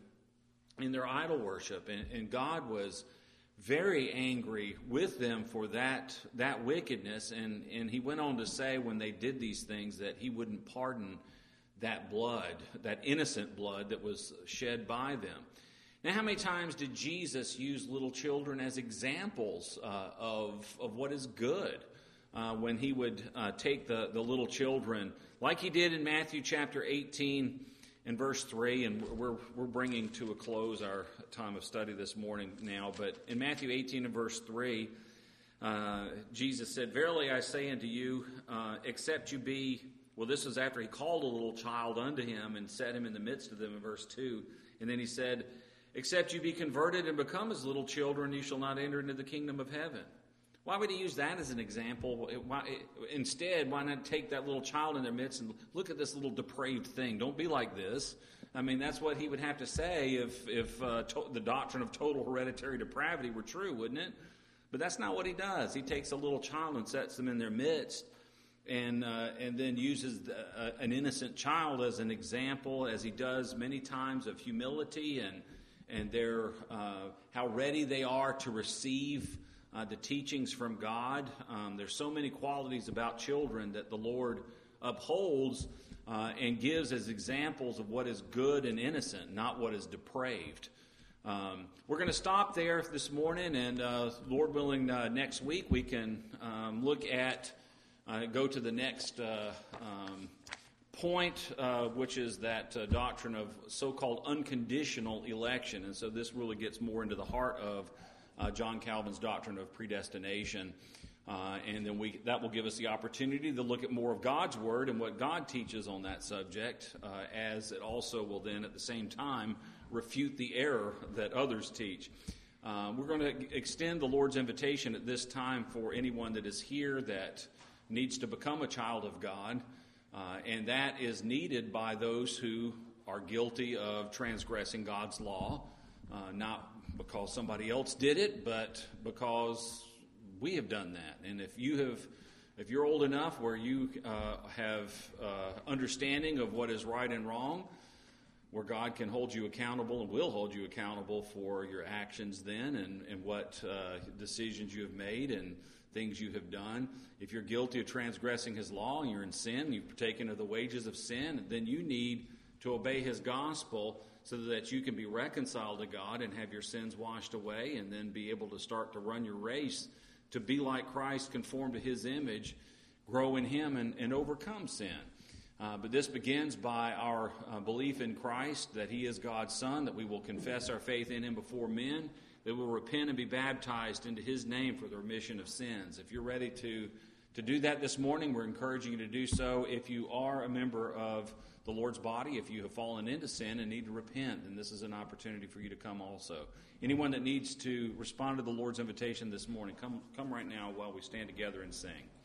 in their idol worship, and, and God was very angry with them for that that wickedness, and, and he went on to say when they did these things that he wouldn't pardon that blood, that innocent blood that was shed by them. Now, how many times did Jesus use little children as examples uh, of, of what is good uh, when he would uh, take the, the little children, like he did in Matthew chapter eighteen and verse three, and we're, we're bringing to a close our time of study this morning now, but in Matthew eighteen and verse three, uh, Jesus said, "Verily I say unto you, uh, except you be," well, this was after he called a little child unto him and set him in the midst of them in verse two, and then he said, "Except you be converted and become as little children, you shall not enter into the kingdom of heaven." Why would he use that as an example? Why, instead, why not take that little child in their midst and look at this little depraved thing? Don't be like this. I mean, that's what he would have to say if, if uh, to, the doctrine of total hereditary depravity were true, wouldn't it? But that's not what he does. He takes a little child and sets them in their midst, and uh, and then uses the, uh, an innocent child as an example, as he does many times, of humility and and their uh, how ready they are to receive uh, the teachings from God. Um, there's so many qualities about children that the Lord upholds uh, and gives as examples of what is good and innocent, not what is depraved. Um, we're going to stop there this morning, and uh, Lord willing, uh, next week we can um, look at, uh, go to the next uh, um, point, uh, which is that uh, doctrine of so-called unconditional election. And so this really gets more into the heart of uh, John Calvin's doctrine of predestination. Uh, and then we that will give us the opportunity to look at more of God's Word and what God teaches on that subject, uh, as it also will then at the same time refute the error that others teach. Uh, we're going to extend the Lord's invitation at this time for anyone that is here that needs to become a child of God. Uh, and that is needed by those who are guilty of transgressing God's law, uh, not because somebody else did it, but because we have done that. And if you have, if you're old enough where you uh, have uh, understanding of what is right and wrong, where God can hold you accountable and will hold you accountable for your actions then, and, and what uh, decisions you have made and things you have done. If you're guilty of transgressing his law and you're in sin, you've partaken of the wages of sin, then you need to obey his gospel so that you can be reconciled to God and have your sins washed away, and then be able to start to run your race to be like Christ, conform to his image, grow in him, and, and overcome sin. Uh, but this begins by our uh, belief in Christ, that he is God's Son, that we will confess our faith in him before men, that we'll repent and be baptized into his name for the remission of sins. If you're ready to, to do that this morning, we're encouraging you to do so. If you are a member of the Lord's body, if you have fallen into sin and need to repent, then this is an opportunity for you to come also. Anyone that needs to respond to the Lord's invitation this morning, come, come right now while we stand together and sing.